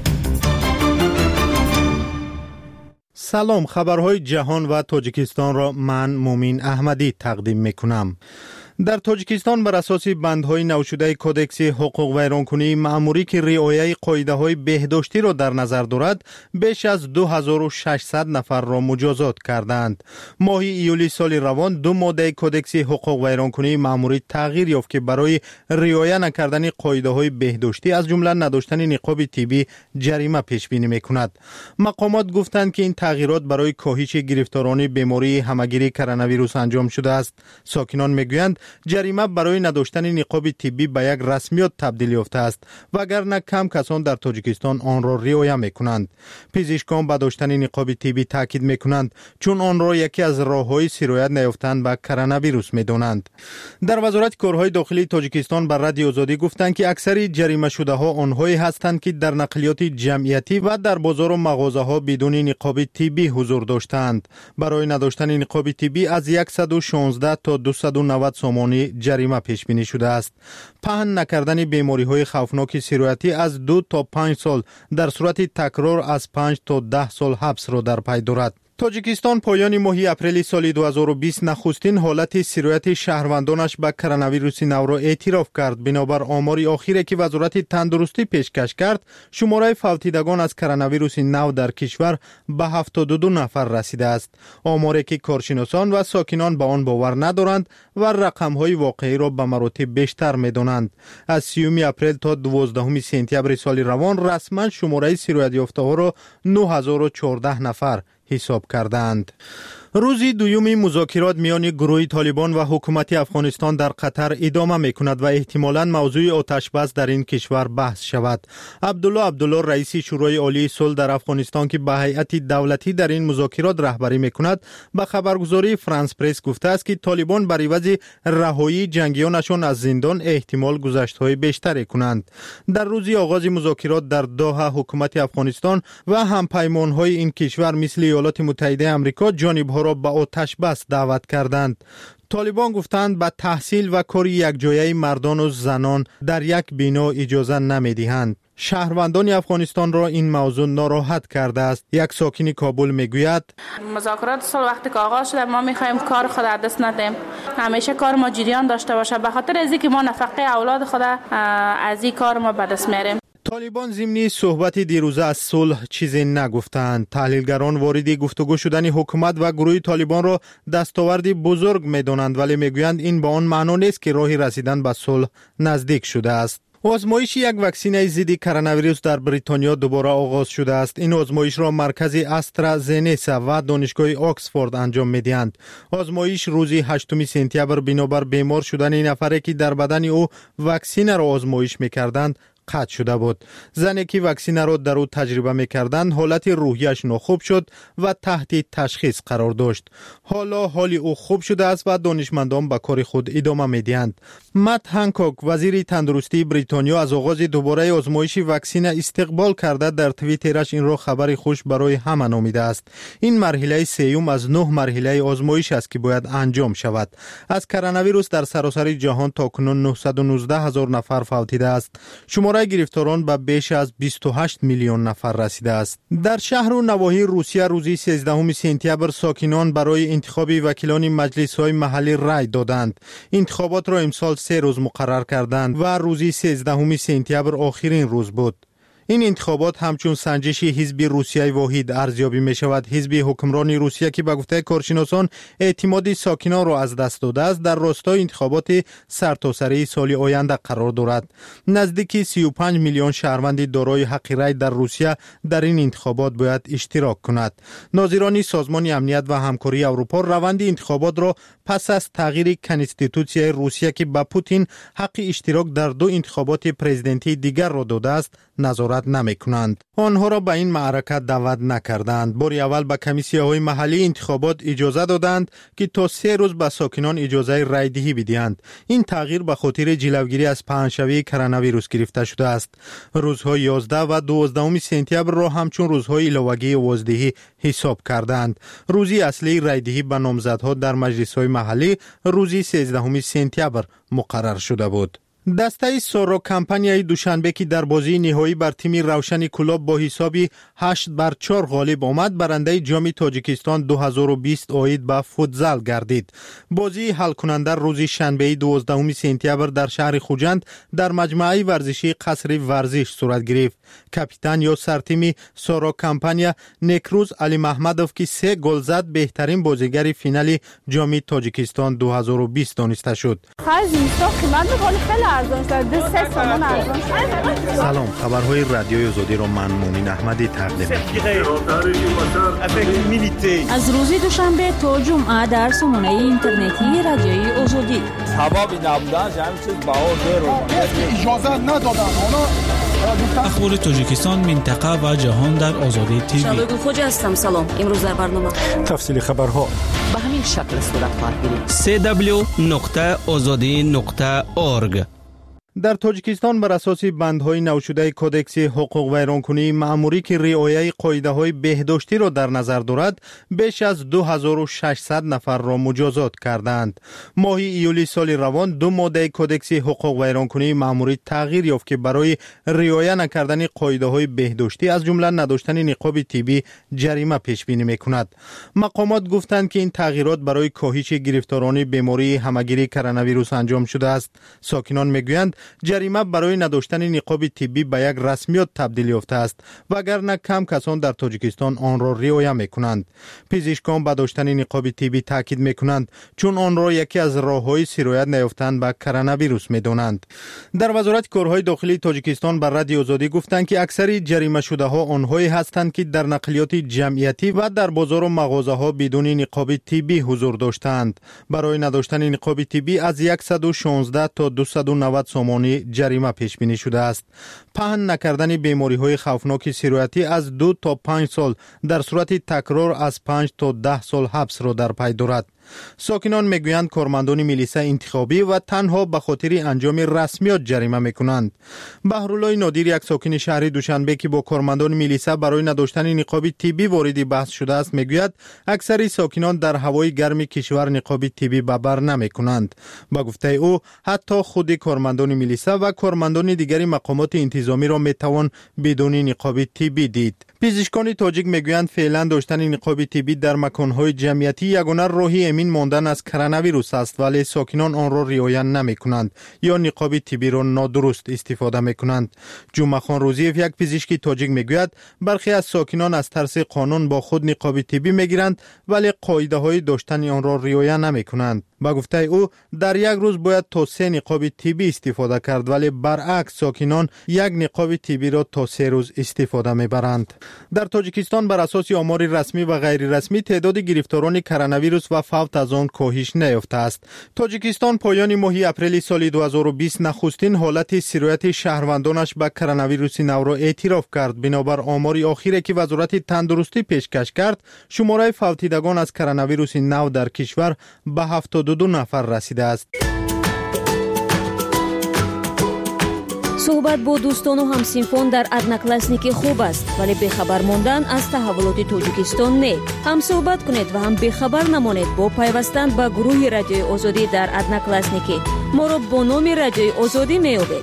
سلام، خبرهای جهان و تاجیکستان را من مومین احمدی تقدیم میکنم. در تاجیکستان بر اساس بندهای نوشده کودکس حقوق ویرانکنی مأموری که رعایت قاعده‌های بهداشتی را در نظر دارد بیش از 2600 نفر را مجازات کردند. ماه ایولی سال روان 2 ماده کودکس حقوق ویرانکنی مأموری تغییر یافت که برای رعایت نکردن قاعده‌های بهداشتی از جمله نداشتن نقاب طبی جریمه پیش بینی می‌کند. مقامات گفتند که این تغییرات برای کاهش گرفتاران بیماری همگیری کرونا ویروس انجام شده است. ساکنان میگویند جریمه برای نداشتن نقاب طبی به یک رسمیت تبدیل یافته است وگرنه کم کسان در تاجیکستان آن را رعایت میکنند. پزشکان به داشتن نقاب طبی تاکید میکنند چون آن را یکی از راههای سرایت نیافتن به کرونا ویروس میدانند. در وزارت کارهای داخلی تاجیکستان بر رادیو آزادی گفتند که اکثر جریمه شده ها آنهایی هستند که در نقلیات جمعیتی و در بازار و مغازه ها بدون نقاب طبی حضور داشتند. برای نداشتن نقاب طبی از 116 تا 290 سوم جریمه پیش بینی شده است. پهن نکردن بیماری های خوفناک سرایتی از 2 تا 5 سال در صورت تکرار از 5 تا 10 سال حبس را در پی دارد. تاجیکستان پایان ماه اپریل سال 2020 نخستین حالت سرایت شهروندانش به کرونا ویروس نو را اعتراف کرد. بنابر آمار اخیری که وزارت تندرستی پیشکش کرد، شماره فوتیدگان از کرونا ویروس نو در کشور به 72 نفر رسیده است. آماری که کارشناسان و ساکنان به آن باور ندارند و رقم‌های واقعی را به مراتب بیشتر می‌دانند. از 30 اپریل تا 12 سپتامبر سال روان رسما شماره سرایت یافته‌ها را 9014 نفر حساب کردند. روزی دوم مذاکرات میان گروه طالبان و حکومت افغانستان در قطر ادامه میکند و احتمالاً موضوع آتش بس در این کشور بحث شود. عبدالله رئیس شورای عالی صلح در افغانستان که به هیئت دولتی در این مذاکرات رهبری میکند به خبرگزاری فرانس پرس گفته است که طالبان بر عوض رهایی جنگیانشان از زندان احتمال گذشت‌های بیشتری کنند. در روزی آغاز مذاکرات در دوحه حکومت افغانستان و همپیمان‌های این کشور مثل ایالات متحده آمریکا جانب‌ها را به آتش بس دعوت کردند. طالبان گفتند به تحصیل و کار یکجایی مردان و زنان در یک بنا اجازه نمی‌دهند. شهروندان افغانستان را این موضوع ناراحت کرده است. یک ساکن کابل میگوید مذاکرات صلح وقتی که آغاز شده ما میخوایم کار خود دست ندیم، همیشه کار ما جریان داشته باشه، به خاطر از اینکه ما نفقه اولاد خود از این کار ما به دست میاریم. طالبان ضمن صحبت دیروزه از صلح چیزی نگفتند. تحلیلگران وارد گفتگو شدن حکومت و گروه طالبان را دستاوردی بزرگ میدانند ولی میگویند این به آن معنا نیست که راه رسیدن به صلح نزدیک شده است. آزمایش یک واکسن ضد کرونا ویروس در بریتانیا دوباره آغاز شده است. این آزمایش را مرکز استرازنیکا و دانشگاه آکسفورد انجام می‌دهند. آزمایش روز 8 سپتامبر بنابر بیمار شدن نفری که در بدن او واکسن را آزمایش می‌کردند قطع شده بود. زنی که واکسن را در او تجربه می‌کردند حالت روحیش ناخوب شد و تحت تشخیص قرار داشت. حالا حال او خوب شده است و دانشمندان به کار خود ادامه می‌دهند. مت هنکوک وزیر تندرستی بریتانیا از آغاز دوباره آزمایش واکسن استقبال کرده در توییترش این را خبر خوش برای همه نامیده است. این مرحله سوم از 9 مرحله آزمایش است که باید انجام شود. از کرونا ویروس در سراسر جهان تاکنون 919,000 نفر فوتیده است. شماره گرفتاران به بیش از 28 میلیون نفر رسیده است. در شهر و نواحی روسیه روز 13 سپتامبر ساکنان برای انتخاب وکیلان مجلس‌های محلی رای دادند. انتخابات را امسال 3 روز مقرر کردند و روز 13 سپتامبر آخرین روز بود. این انتخابات همچون سنجش حزب روسیه واحد ارزیابی می شود. حزب حکمران روسیه که به گفته کارشناسان اعتماد ساکنان را از دست داده است در راستای انتخابات سرتاسری سال آینده قرار دارد. نزدیک 35 میلیون شهروند دارای حق رای در روسیه در این انتخابات باید اشتراک کند. ناظران سازمان امنیت و همکاری اروپا روند انتخابات را پس از تغییر کنستیتوسیای روسیه که به پوتین حق اشتراک در 2 انتخابات پرزیدنتی دیگر را داده است نظارت نمی کنند. آنها را به این معرکت دعوت نکردند. بار اول به کمیسی‌های محلی انتخابات اجازه دادند که تا 3 روز به ساکنان اجازه رای دهی بدهند. این تغییر به خاطر جلوگیری از پهنشوی کرونا ویروس گرفته شده است. روزهای 11 و 12 سپتامبر را همچون روزهای علاوگی آوازدهی حساب کردند. روزی اصلی رای دهی به نامزدها در مجلس‌های محلی روزی 13 سپتامبر مقرر شده بود. دسته سورو کمپانی دوشنبه که در بازی نهایی بر تیم روشن کلوب با حسابی 8-4 غالب آمد، برنده جام تاجیکستان 2020 عاید به فوتزال گردید. بازی حل کننده روز شنبه 12 سپتامبر در شهر خوجند در مجمع ورزشی قصر ورزش صورت گرفت. کاپیتان یا سرتیم سورو کمپانی نکروز علی محمدوف که 3 گل زد بهترین بازیگر فینال جام تاجیکستان 2020 دانسته شد. سلام، خبرهای رادیوی آزادی را من مومن احمدی تقدیم می‌کنم. از روز دوشنبه تا جمعه در سامانه اینترنتی رادیوی آزادی. سبب نبودن همین چیز بهار اجازه ندادن. اخبار تاجیکستان، منطقه و جهان در آزادی تیوی. شبگل خوجا هستم. سلام. امروز در برنامه تفصیل خبرها به همین شکل صورت خواهد گرفت. www.azadi.org. در تاجیکستان بر اساس بندهای نوشده کودکس حقوق ویرانکنی مأموری که رعایت قاعده‌های بهداشتی را در نظر دارد، بیش از 2600 نفر را مجازات کردند. ماه ایولی سال روان 2 ماده کودکس حقوق ویرانکنی مأموری تغییر یافت که برای رعایت نکردن قاعده‌های بهداشتی از جمله نداشتن نقاب طبی جریمه پیش بینی می‌کند. مقامات گفتند که این تغییرات برای کاهش گرفتاران بیماری همگیری کرونا ویروس انجام شده است. ساکنان می‌گویند جریمه برای نداشتن نقاب طبی به یک رسمیت تبدیل یافته است، وگرنه کم کسان در تاجیکستان آن را رعایت می‌کنند. پزشکان به داشتن نقاب طبی تاکید می‌کنند چون آن را یکی از راه‌های سرایت نیافتن به کرونا ویروس می‌دانند. در وزارت کارهای داخلی تاجیکستان بر رادیو آزادی گفتند که اکثر جریمه شده‌ها آنهایی هستند که در نقلیات جمعیتی و در بازار و مغازه‌ها بدون نقاب طبی حضور داشتند. برای نداشتن نقاب طبی از 116 تا 290 سوم جریمه پیش بینی شده است. پهن نکردن بیماری‌های خوفناک سرایتی از 2 تا 5 سال در صورت تکرار از 5 تا 10 سال حبس را در پی دارد. ساکنان میگویند کارمندان میلیسا انتخابی و تنها به خاطر انجام رسمیات جریمه میکنند. بهرالله نادیر، یک ساکن شهر دوشنبه که با کارمندان میلیسا برای نداشتن نقاب طبی وارد بحث شده است، میگوید اکثر ساکنان در هوای گرم کشور نقاب طبی به بر نمیکنند. با گفته او حتی خود کارمندان میلیسا و کارمندان دیگر مقامات انتظامی را میتوان بدون نقاب طبی دید. پزشکان تاجیک میگویند فعلا داشتن نقاب طبی در مکانهای جمعیتی یگانه راهی امین ماندن از کرونا ویروس است، ولی ساکنان آن را رعایت نمیکنند یا نقاب طبی را نادرست استفاده میکنند. جمعه خان روزیف، یک پزشک تاجیک میگوید برخی از ساکنان از ترس قانون با خود نقاب طبی میگیرند ولی قاعده های داشتن آن را رعایت نمیکنند. با گفته او در یک روز باید تا 3 نقاب طبی استفاده کرد، ولی برعکس ساکنان یک نقاب طبی را تا 3 روز استفاده میبرند. در تاجیکستان بر اساس آمار رسمی و غیر رسمی تعداد گرفتاران کرونا ویروس و فوت از آن کاهش نیافته است. تاجیکستان پایان ماه اپریل سال 2020 نخستین حالت سرایت شهروندانش به کرونا ویروس نو را اعتراف کرد. بنابر آمار اخیری که وزارت تندرستی پیشکش کرد، شماره فوتیدگان از کرونا ویروس نو در کشور به 72 نفر رسیده است. صحبت با دوستان و همسنفان در ادناکلاسنیک خوب است، ولی بخبر ماندن از تحولات تاجیکستان نه. هم صحبت کنید و هم بخبر نمانید با پیوستن به گروه رادیوی آزادی در ادناکلاسنیک. ما را با نام رادیوی آزادی میابید.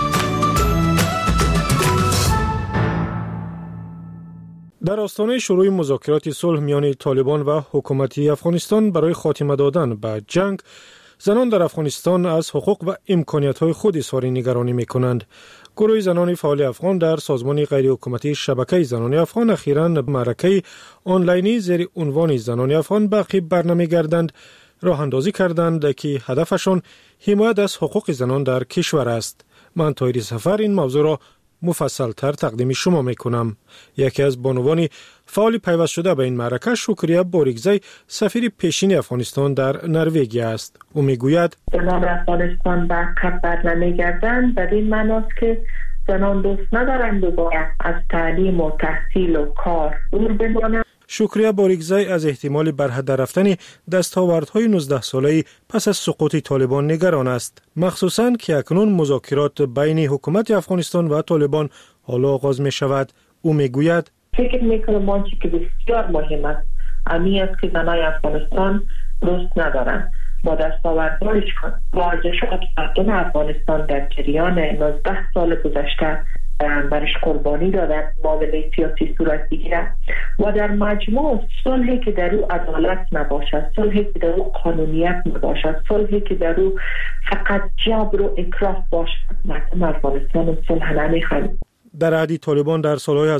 در آستانه شروع مذاکرات صلح میان طالبان و حکومت افغانستان برای خاتمه دادن به جنگ، زنان در افغانستان از حقوق و امکانیت‌های خود اظهار نگرانی می‌کنند. گروه زنان فعال افغان در سازمان غیرحکومتی شبکه زنان افغان اخیراً معرکه آنلاینی زیر عنوان زنان افغان باقی برنمی‌گردند راه اندازی کردند که هدفشان حمایت از حقوق زنان در کشور است. من طاهر سفر این موضوع را مفصل تر تقدیم شما میکنم. یکی از بانوان فعال پیوست شده به این معرکه شکریه باریکزی، سفیر پیشین افغانستان در نروژ است. او میگوید زنان افغانستان به عقب برنمیگردند در این معناست که زنان دوست ندارند دوباره از تعلیم و تحصیل و کار دور بمانند. شکریه باریکزی از احتمال برحد رفتن دستاوردهای 19 ساله‌ای پس از سقوط طالبان نگران است، مخصوصاً که اکنون مذاکرات بین حکومت افغانستان و طالبان حالا آغاز می شود. او می گوید فکر می کنم آنچه که بسیار مهم است امی است که زنای افغانستان دوست ندارند با دستاوردهایش ورزشات مردم افغانستان در جریان 19 سال گذشته برش قربانی دادن، معامله سیاسی صورت بگیرد و در مجموع صلحی که در او عدالت نباشد، صلحی که در او قانونیت نباشد، صلحی که در او فقط جبر و اکراه باشد، مردم افغانستان صلح نمیخواهند. در عهد طالبان در سالهای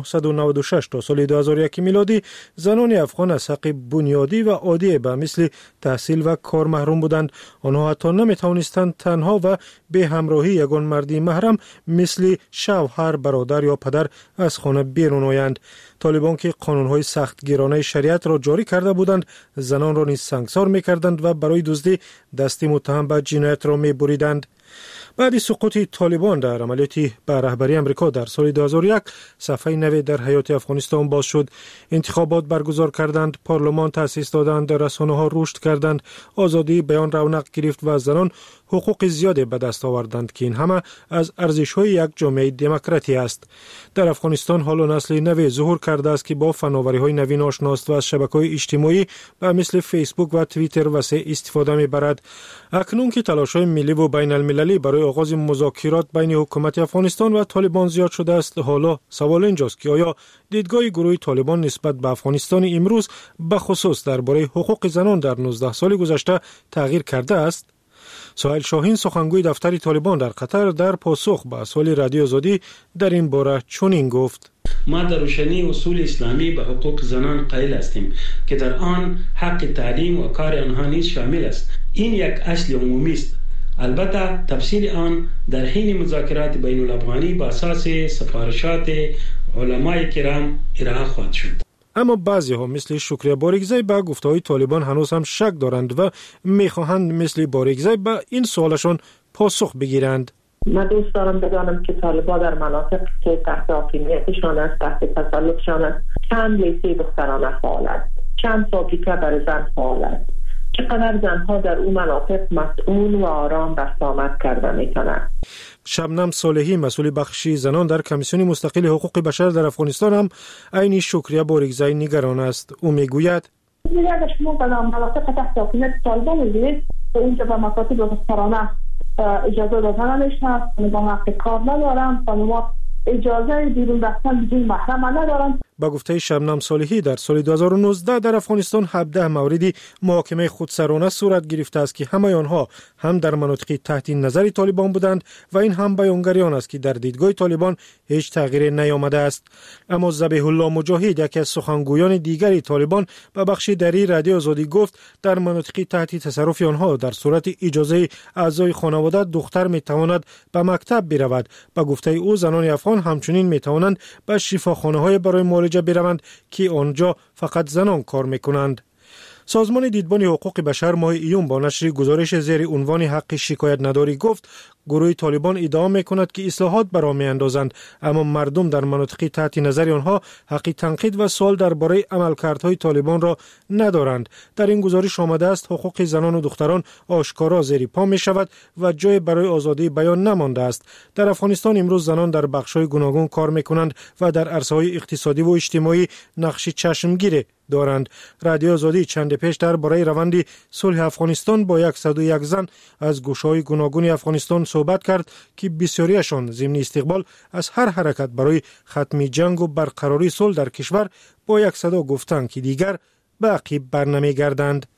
1996 تا سال 2001 میلادی زنان افغان از حق بنیادی و عادی به مثل تحصیل و کار محروم بودند. آنها حتی نمیتوانستند تنها و به همراهی یگان مردی محرم مثل شوهر، برادر یا پدر از خانه بیرون آیند. طالبان که قانونهای سختگیرانه شریعت را جاری کرده بودند، زنان را نیز سنگسار میکردند و برای دزدی دست متهم به جنایت را میبریدند. بعد سقوط طالبان در عملیاتی به رهبری امریکا در سال 2001 صفحه نوی در حیات افغانستان باز شد. انتخابات برگزار کردند، پارلمان تأسیس دادند، رسانه‌ها رشد کردند، آزادی بیان رونق گرفت و زنان حقوق زیادی به دست آوردند که این همه از ارزش‌های یک جامعه دموکراتی است. در افغانستان حالا نسل نوی ظهور کرده است که با فناوری‌های نوین آشناست و از شبکه‌های اجتماعی به مثل فیسبوک و توییتر وسیع استفاده می‌برد. اکنون که تلاش‌های ملی و بین‌المللی برای آغاز مذاکرات بین حکومت افغانستان و طالبان زیاد شده است، حالا سوال اینجاست که آیا دیدگاه گروه طالبان نسبت به افغانستان امروز به خصوص درباره حقوق زنان در 19 سال گذشته تغییر کرده است؟ سهیل شاهین، سخنگوی دفتر طالبان در قطر، در پاسخ به سوال رادیو آزادی در این باره چنین گفت: ما در روشنی اصول اسلامی به حقوق زنان قائل هستیم که در آن حق تعلیم و کار آنها نیز شامل است. این یک اصل عمومی است. البته تفصیل آن در حین مذاکرات بین الافغانی با اساس سفارشات علمای کرام ارائه خواهد شد. اما بعضی ها مثل شکریه باریکزی به گفته‌های طالبان هنوز هم شک دارند و میخواهند مثل باریکزی به این سوالشان پاسخ بگیرند. من دوست دارم بدانم که طالبان در مناطق که تحت حاکمیتشان است، تحت تسلطشان است، چند لیسه دخترانه فعال است، چند فابریکه برای زن فعال است، چقدر زنها در اون مناطق مسئول و آرام بسامد کرده میتونند. شبنم صالحی، مسئول بخش زنان در کمیسیون مستقل حقوق بشر در افغانستان، هم عین شکریه باریکزی نگران است. او میگوید: اگر شما به مناطق تحت حکومت طالبان می‌بینید، اونجا به مکاتب دخترانه اجازه دادن نمیشه، خانم‌ها حق کار ندارن، خانم‌ها اجازه بیرون رفتن بدون محرم ندارن. با گفته شبنم صالحی در سال 2019 در افغانستان 17 موردی محاکمه خودسرانه صورت گرفته است که همه آنها هم در مناطق تحت نظر طالبان بودند و این هم بیانگری آن است که در دیدگاه طالبان هیچ تغییر نیامده است. اما ذبیح الله مجاهد، یکی از سخنگویان دیگری طالبان، به بخش دری رادیو آزادی گفت در مناطق تحت تصرف آنها در صورت اجازه اعضای خانواده دختر میتواند به مکتب برود. با گفته او زنان افغان همچنین میتوانند به شفاخانه‌های برای معالجه بروند که آنجا فقط زنان کار میکنند. سازمان دیدبان حقوق بشر ماه ایون با نشر گزارش زیر عنوان حق شکایت نداری گفت گروه طالبان ادعا میکند که اصلاحات برآ میاندازند، اما مردم در مناطق تحت نظر آنها حق تنقید و سوال درباره عملکردهای طالبان را ندارند. در این گزارش آمده است حقوق زنان و دختران آشکارا زیر پا می شود و جای برای آزادی بیان نمانده است. در افغانستان امروز زنان در بخش‌های گوناگون کار میکنند و در عرصه‌های اقتصادی و اجتماعی نقش چشمگیر دارند. رادیو آزادی چند پیش درباره روند صلح افغانستان با 101 زن از گوشه‌های گوناگون افغانستان صحبت کرد که بسیاریشان ضمن استقبال از هر حرکت برای ختم جنگ و برقراری صلح در کشور با یک صدا گفتند که دیگر به عقب برنمیگردند.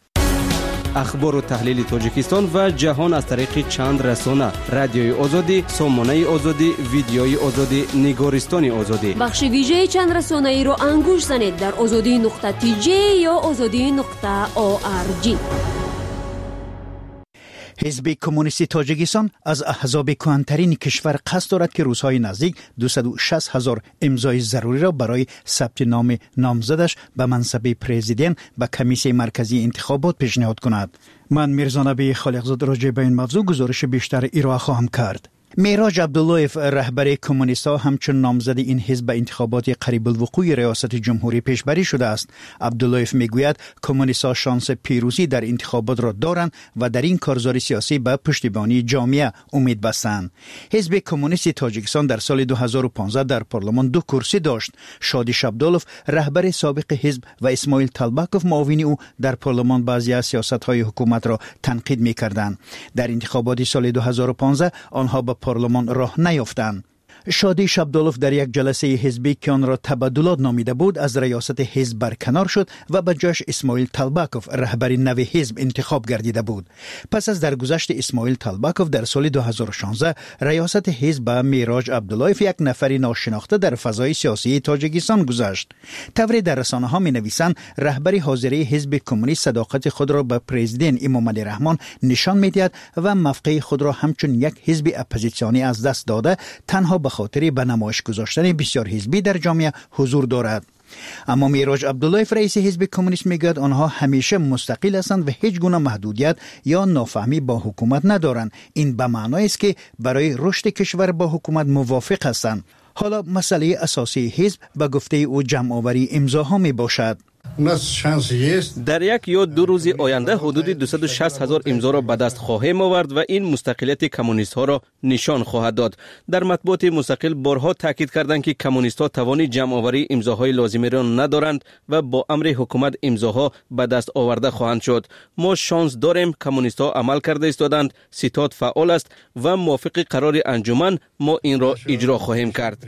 اخبار و تحلیل تاجیکستان و جهان از طریق چند رسانه: رادیوی آزادی، سامانه آزادی، ویدیوی آزادی، نگارستان آزادی. بخش ویژه چند رسانه ای رو انگوش زنید در azadi.tj یا azadi.org. حزب کمونیست تاجیکستان از احزاب کهن‌ترین کشور قصد دارد که روزهای نزدیک 260,000 امضای ضروری را برای ثبت نام نامزدش به منصب پرزیدنت به کمیسیون مرکزی انتخابات پیشنهاد کند. من میرزا نبی خالقزاده راجع به این موضوع گزارش بیشتر ارائه خواهم کرد. میراج عبداللهیف رهبر کمونیست‌ها همچون نامزد این حزب به انتخابات قریب الوقوع ریاست جمهوری پیشبری شده است. عبداللهیف میگوید کمونیست‌ها شانس پیروزی در انتخابات را دارند و در این کارزار سیاسی به پشتیبانی جامعه امید بستند. حزب کمونیست تاجیکستان در سال 2015 در پارلمان 2 کرسی داشت. شادی شابدالوف رهبر سابق حزب و اسماعیل طلبکوف معاون او در پارلمان بعضی از سیاست‌های حکومت را تنقید می‌کردند. در انتخابات سال 2015 آنها به پارلمان راه نیافتند. شادی شابدالوف در یک جلسه حزبی که آن را تبادلات نامیده بود از ریاست حزب برکنار شد و به جاش اسماعیل طلبکوف رهبر نو حزب انتخاب گردیده بود. پس از درگذشت اسماعیل طلبکوف در سال 2016 ریاست حزب به میراج عبداللهیف یک نفر ناشناخته در فضای سیاسی تاجیکستان گذشت. تبری در رسانه‌ها می‌نویسند رهبر حاضره حزب کمونیست صداقت خود را به پرزیدنت امام علی رحمان نشان می‌دهد و موقع خود را همچون یک حزب اپوزیسیونی از دست داده تنها به خاطر به نمایش گذاشتن بسیار حزبی در جامعه حضور دارد. اما میراج عبداللهیف رئیس حزب کمونیست میگوید آنها همیشه مستقل هستند و هیچ گونه محدودیت یا نافهمی با حکومت ندارند. این به معنای است که برای رشد کشور با حکومت موافق هستند. حالا مسئله اساسی حزب به گفته او جمع‌آوری امضاها می باشد. در یک یا 2 روز آینده حدود 260,000 امضا را به دست خواهیم آورد و این مستقلیت کمونیست ها را نشان خواهد داد. در مطبوعات مستقل بارها تاکید کردند که کمونیست ها توان جمع آوری امضاهای لازمی را ندارند و با امر حکومت امضاها به دست آورده خواهند شد. ما شانس داریم، کمونیست ها عمل کرده ایستادند، ستاد فعال است و موافق قرار انجمن ما این را اجرا خواهیم کرد.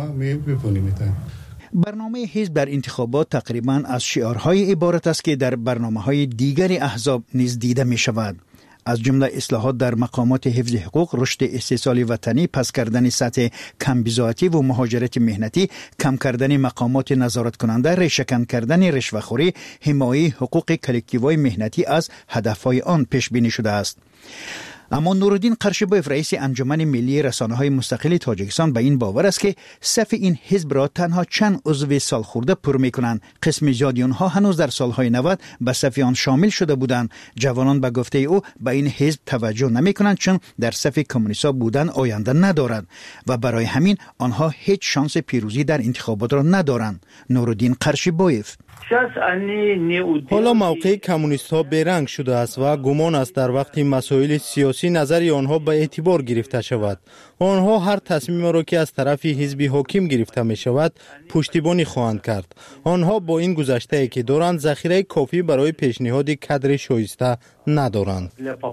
برنامه حزب در انتخابات تقریباً از شعارهای عبارت است که در برنامه‌های دیگر احزاب نیز دیده می‌شود. از جمله اصلاحات در مقامات حفظ حقوق، رشد استحصال وطنی، پس کردن سطح کمبزاعتی و مهاجرت مهنتی، کم کردن مقامات نظارت کننده، ریشه‌کن کردن رشوه‌خوری، حمایت حقوق کلکتیوهای مهنتی از هدفهای آن پیش بینی شده است. اما نورالدین قرشبایف رئیس انجمن ملی رسانه‌های مستقل تاجیکستان به این باور است که صف این حزب را تنها چند عضو سالخورده پر می‌کنند. قسم زیادی آنها هنوز در سالهای 90 به صف آن شامل شده بودند. جوانان به گفته او به این حزب توجه نمی‌کنند چون در صف کمونیست‌ها بودن آینده ندارد و برای همین آنها هیچ شانس پیروزی در انتخابات را ندارند. نورالدین قرشبایف: حالا موقع کمونیست ها بیرنگ شده است و گمان است در وقت مسائل سیاسی نظری آنها به اعتبار گرفته شود. آنها هر تصمیم را که از طرف حزب حاکم گرفته می شود پشتیبانی خواهند کرد. آنها با این گذشته که دارند ذخیره کافی برای پیشنهاد کادر شایسته ندارند.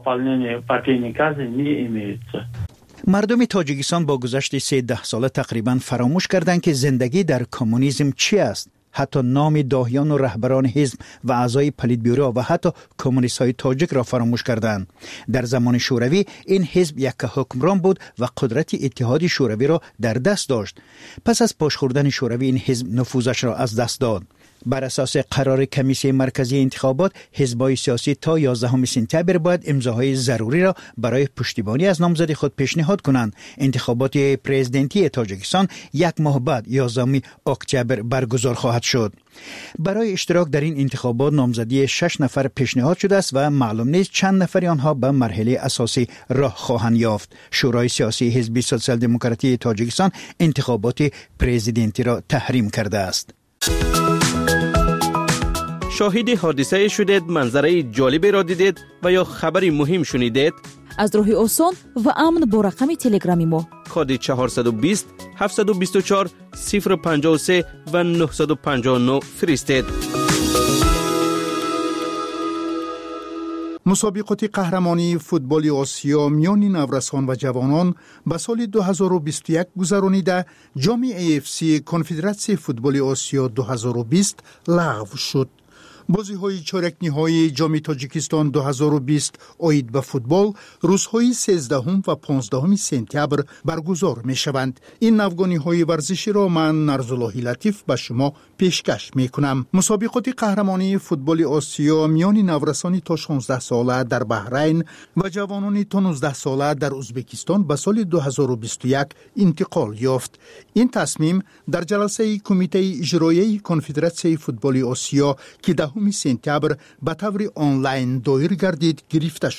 مردم تاجیکستان با گذشت 13 ساله تقریبا فراموش کردند که زندگی در کمونیسم چی است. حتی نام داهیان و رهبران حزب و اعضای پلیتبیورو و حتی کمونیست های تاجیک را فراموش کردند. در زمان شوروی این حزب یک حکمران بود و قدرت اتحاد شوروی را در دست داشت. پس از پاش خوردن شوروی این حزب نفوذش را از دست داد. بر اساس قرار کمیسیون مرکزی انتخابات، حزب‌های سیاسی تا 11 سپتامبر باید امضاهای ضروری را برای پشتیبانی از نامزد خود پیشنهاد کنند. انتخابات پرزیدنتی تاجیکستان 1 ماه بعد 11 اکتبر برگزار خواهد شد. برای اشتراک در این انتخابات نامزدی 6 نفر پیشنهاد شده است و معلوم نیست چند نفر آنها به مرحله اساسی راه خواهند یافت. شورای سیاسی حزب سوسیال دموکراتی تاجیکستان انتخابات پرزیدنتی را تحریم کرده است. شاهد حادثه شدید، منظره جالبی را دیدید و یا خبری مهم شنیدید؟ از راه آسان و امن با رقم تلگرامی ما کد 420 724 053 و 959 فرستید. مسابقات قهرمانی فوتبال آسیا میان نورسان و جوانان به سال 2021 گذرانیده جام AFC کنفدراسیون فوتبال آسیا 2020 لغو شد. بازی‌های چهارک نهایی جام تاجیکستان 2020 عاید به فوتبال روزهای 13 و 15 سپتامبر برگزار می‌شوند. این نوگانی‌های ورزشی را من نرزاللهی لطیف به شما پیشکش می‌کنم. مسابقات قهرمانی فوتبال آسیا میان نورسان تا 16 ساله در بحرین و جوانان تا 19 ساله در ازبکستان به سال 2021 انتقال یافت. این تصمیم در جلسه کمیته اجرایی کنفدراسیون فوتبال آسیا که 10 سپتامبر به طور آنلاین دایر گردید گرفته شد.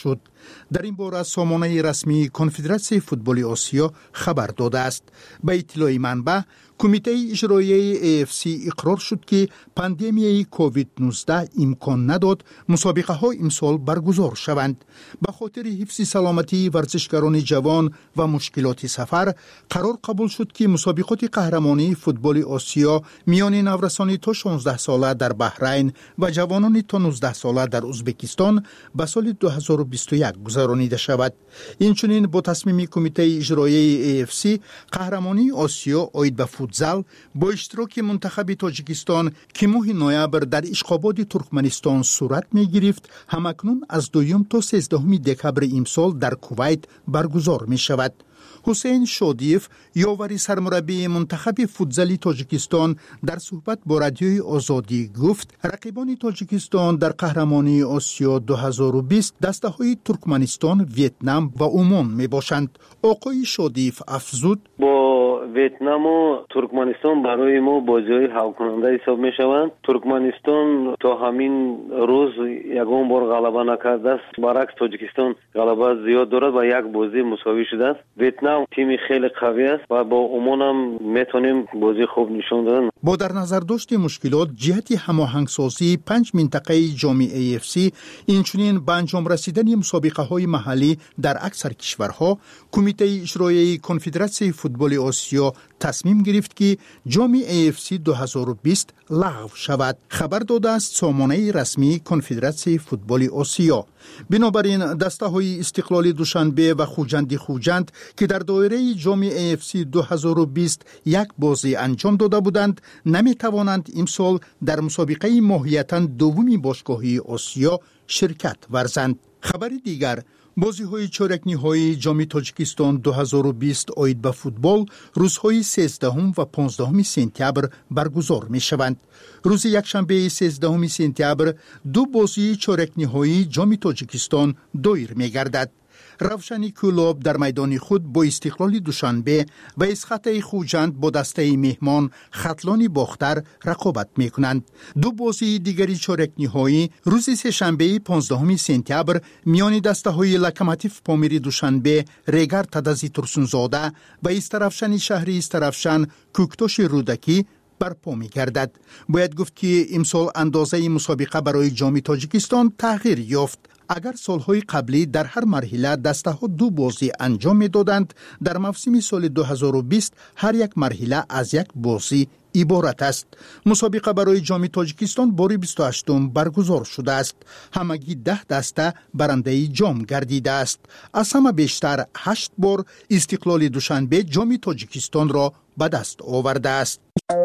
در این باره سامانه رسمی کنفدراسیون فوتبال آسیا خبر داده است. به اطلاع منبع کمیته اجرایی AFC اقرار شد که پاندمی کووید 19 امکان نداد مسابقه ها امسال برگزار شوند. به خاطر حفظ سلامتی ورزشکاران جوان و مشکلات سفر قرار قبول شد که مسابقات قهرمانی فوتبال آسیا میان نورسانی تا 16 ساله در بحرین و جوانان تا 19 ساله در ازبکستان به سال 2021 گذرانیده شود. اینچنین با تصمیم کمیته اجرایی AFC قهرمانی آسیا عاید به فوتزال با اشتراک منتخب تاجیکستان که ماه نوامبر در اشخاباد ترکمنستان صورت می گرفت همکنون از 2 تا 13 دکبر امسال در کویت برگزار می شود. حسین شادیف یاوری سرمربی منتخب فوتزال تاجیکستان در صحبت با رادیوی آزادی گفت رقیبان تاجیکستان در قهرمانی آسیا 2020 دسته‌های ترکمنستان، ویتنام و عمان می باشند. آقای شادیف افزود با ویتنام و ترکمنستان برای ما بازی‌های حل کننده حساب می شوند. ترکمنستان تا همین روز یگان بار غلبه نکرده است، برعکس تاجیکستان غلبه زیاد دارد و یک بازی مساوی شده است. ویتنام تیم خیلی قوی است و با عمان هم میتونیم بازی خوب نشان دادن. با در نظر داشت مشکلات جهت هماهنگسازی 5 منطقه جام AFC اینچنین به انجام رسیدن مسابقه های محلی در اکثر کشورها کمیته اجرایی کنفدراسیون فوتبال آسیا تصمیم گرفت که جام AFC 2020 لغو شود. خبر داده است سامانه رسمی کنفدراسیون فوتبال آسیا. بنابراین دسته های استقلال دوشنبه و خوجند که در دایره جام AFC 2020 یک بازی انجام داده بودند نمی توانند امسال در مسابقه ماهیتاً دومی باشگاهی آسیا شرکت ورزند. خبر دیگر بازی‌های چهارک نهایی جام تاجیکستان 2020 عاید به فوتبال روزهای 13 و 15 سپتامبر برگزار می‌شوند. روز یکشنبه 13 سپتامبر 2 بازی چهارک نهایی جام تاجیکستان دایر می‌گردد. روشنی کلوب در میدان خود با استقلال دوشنبه و اسخط خوجند با دسته مهمان خطلان باختر رقابت می کنند. 2 بازی دیگری چهارک نهایی روز سه‌شنبه 15 سپتامبر میان دسته های لکماتیف پامیری دوشنبه ریگر تدزی ترسونزاده و استرافشن شهری استرافشن کوکتوش رودکی برپا می گردد. باید گفت که امسال اندازه مسابقه برای جام تاجیکستان تغییر یافت. اگر سالهای قبلی در هر مرحله دسته ها 2 بازی انجام می دادند، در موسم سال 2020 هر یک مرحله از یک بازی عبارت است. مسابقه برای جام تاجیکستان بار 28 برگزار شده است. همگی 10 دسته برنده جام گردیده است. از همه بیشتر 8 بار استقلال دوشنبه جام تاجیکستان را به دست آورده است.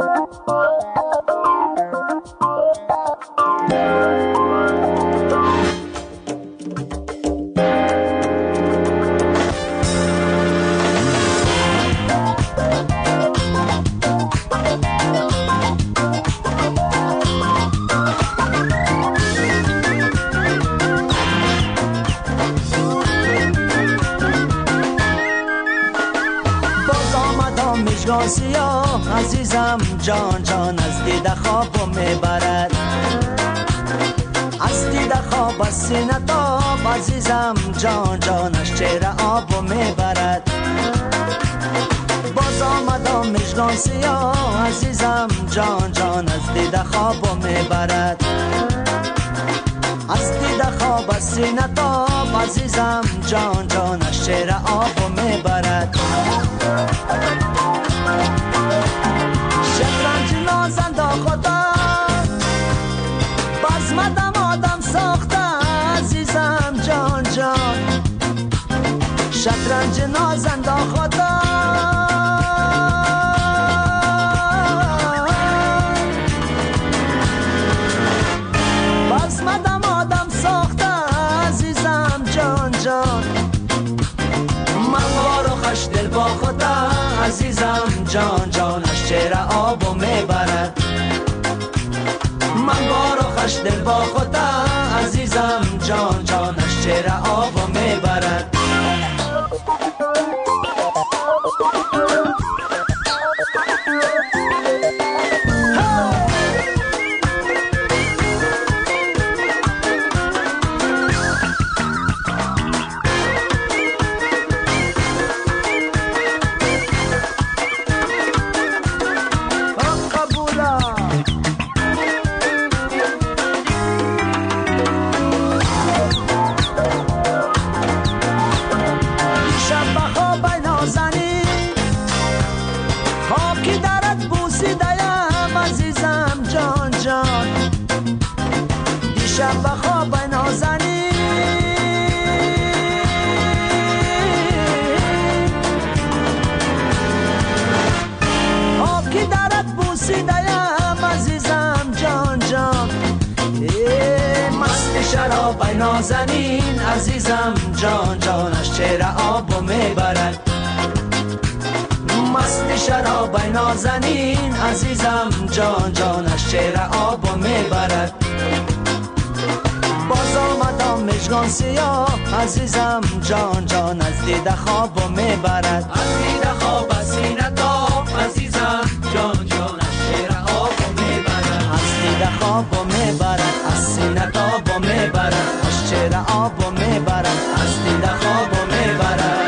سیاه عزیزم جان جان از دیده خوابو میبرد، از دیده خواب از سینه تاب عزیزم جان جان از چهره آبو میبرد. باز آمدم مژگان سیاه عزیزم جان جان از دیده خوابو میبرد، از دیده خواب از سینه تاب عزیزم جان جان از چهره آبو میبرد. شطرنج نازنده خدا بزمدم آدم ساخته عزیزم جان جان، شطرنج نازنده خدا بزمدم آدم ساخته عزیزم جان جان. من وارو خوش دل با خدا عزیزم جان جان از چهره آبو میبرد. من بارو خوش دل با خدا عزیزم جان جان از چهره آبو میبرد. که درت بوسیدم عزیزم جان جان دیشب به خواب نازنین که درت بوسیدم عزیزم جان جان مست شراب نازنین عزیزم جان جانش چهره آبو میبرد مست شراب نازنین عزیزم جان جانش چهره آبو میبرد باز آمدم مژگان سیاه عزیزم جان جان از دیده خوابو میبرد از دیده خواب از سینه تاب عزیزم جان جانش چهره آبو میبرد از دیده خوابو میبرد از سینه تابو میبرد از چهره آبو میبرد از دیده خوابو میبرد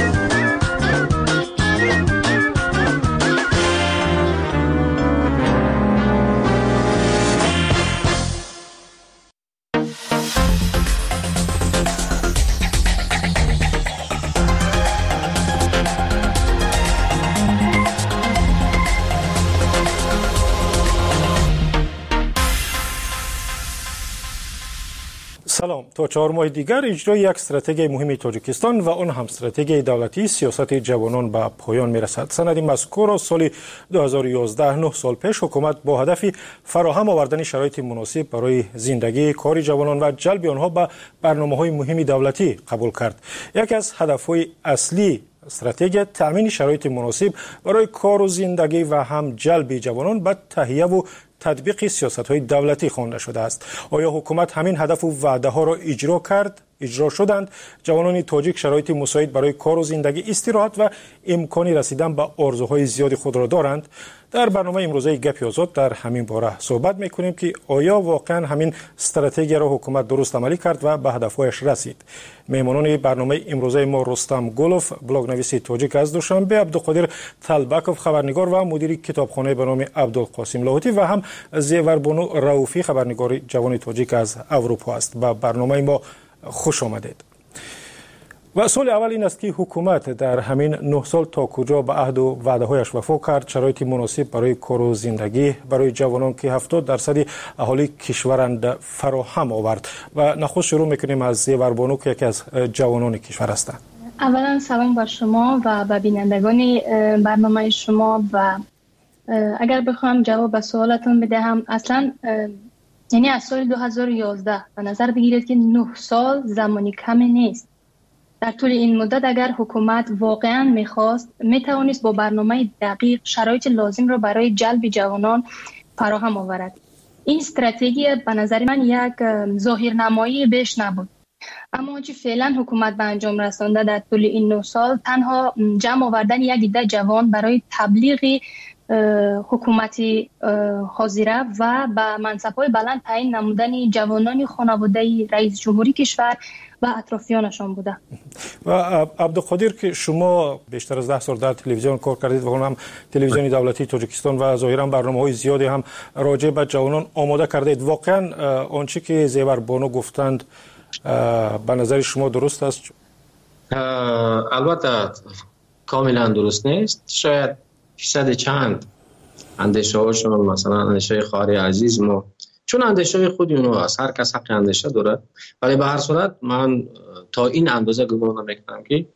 سلام. تا 4 ماه دیگر اجرای یک استراتژی مهمی تاجیکستان و آن هم استراتژی دولتی سیاست جوانان به پایان میرسد. سند مذکور را سال 2011 9 سال پیش حکومت با هدف فراهم آوردن شرایط مناسب برای زندگی کار جوانان و جلب آنها به برنامه‌های مهم دولتی قبول کرد. یکی از هدف‌های اصلی استراتژی تامین شرایط مناسب برای کار و زندگی و هم جلب جوانان به تهیه و تطبیق سیاست‌های دولتی خوانده شده است. آیا حکومت همین هدف و وعده‌ها را اجرا شدند؟ جوانان تاجیک شرایط مساعد برای کار و زندگی، استراحت و امکانی رسیدن به آرزوهای زیاد خود را دارند؟ در برنامه امروزه گپ آزاد در همین باره صحبت می‌کنیم که آیا واقعا همین استراتژی را حکومت درست عملی کرد و به هدف‌هایش رسید. مهمانان برنامه امروزه ما رستم گلوف، بلاگ‌نویس تاجیک از دوشنبه، عبدالقادر طلبکوف، خبرنگار و مدیر کتابخانه به نام عبدالقاسم لاهوتی و هم زیوربانو رؤوفی، خبرنگار جوان تاجیک از اروپا است. به برنامه ما خوش آمدید. و سوال اول این است که حکومت در همین 9 سال تا کجا به عهد و وعده‌هایش وفا کرد، شرایط مناسب برای کار و زندگی برای جوانان که 70% اهالی کشورند فراهم آورد؟ و نخست شروع میکنیم از زیوربانو که یکی از جوانان کشور هستند. اولا سلام بر شما و به بینندگان برنامه شما. و اگر بخوام جواب به سوالتون بدهم، اصلا یعنی از سال 2011 به نظر بگیرید که 9 سال زمانی کم نیست. در طول این مدت اگر حکومت واقعا میخواست، میتوانست با برنامه دقیق شرایط لازم را برای جلب جوانان فراهم آورد. این استراتژی به نظر من یک ظاهرنمایی بیش نبود، اما آنچه فعلا حکومت به انجام رسانده در طول این 9 سال تنها جمع آوردن یک عده جوان برای تبلیغ حکومتی حاضره و به منصب‌های بلند تعیین نمودن جوانان خانواده رئیس جمهوری کشور و اطرافیانشان بوده. و عبدالقادر که شما بیشتر از 10 سال در تلویزیون کار کردید و هم تلویزیون دولتی تاجیکستان و ظاهرا برنامه‌های زیادی هم راجع به جوانان آماده کردید، واقعا آنچه که زیوربانو گفتند به نظر شما درست است؟ البته کاملا درست نیست. شاید فیصد چند اندیشه هاشون، مثلا اندیشه خواهر عزیز ما، چون اندیشه خودی اونها هست، هر کس حق اندیشه داره، ولی به هر صورت من تا این اندازه گمان نمیکنم که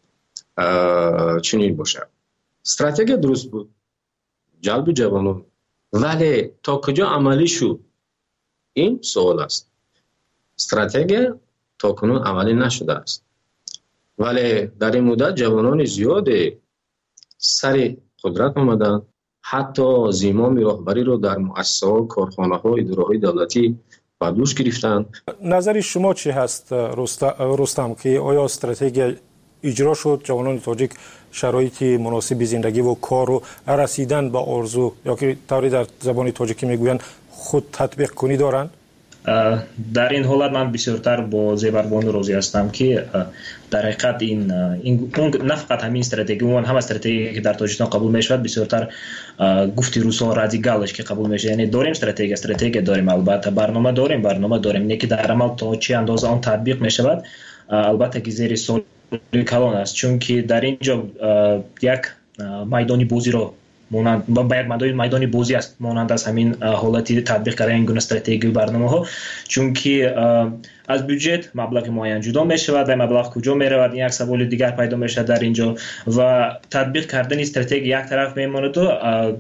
چنین باشه. استراتژی درست بود، جلب جوانان، ولی تا کجا عملی شد این سوال است. استراتژی تا کنون عملی نشده است، ولی در این مدت جوانان زیاده سر قدرت آمدن، حتی زمام راهبری رو در مؤسسه‌ها، کارخانه‌ها، اداره‌های دولتی به دوش گرفتن. نظر شما چی هست رستم، که آیا استراتژی اجرا شد، جوانان تاجیک شرایط مناسب زندگی و کار و رسیدن به آرزو یا که طوری در زبان تاجیکی میگویند خود تطبیق کنی دارند؟ در این حالت من بسیارتر با زیوربانو راضی هستم که در حقیقت این نه فقط همین استراتژی، اون هم استراتژی که در تاجیکستان قبول میشود بسیارتر گفتی روسا رادیکالش که قبول میشه. یعنی داریم استراتژی داریم، البته برنامه داریم نه که در عمل تا چه اندازه آن تطبیق میشود البته که زیر سوال کلان است، چون که در اینجا یک میدانی بازی رو مانند با یک میدان بازی است مانند از همین حالتی تطبیق کردن این گونه استراتژی و برنامه‌ها، چون که از بودجت مبلغ معین جدا می‌شود و مبلغ کجا می‌رود یک سوال دیگر پیدا میشه در اینجا و تطبیق کردن استراتژی یک طرف میماند و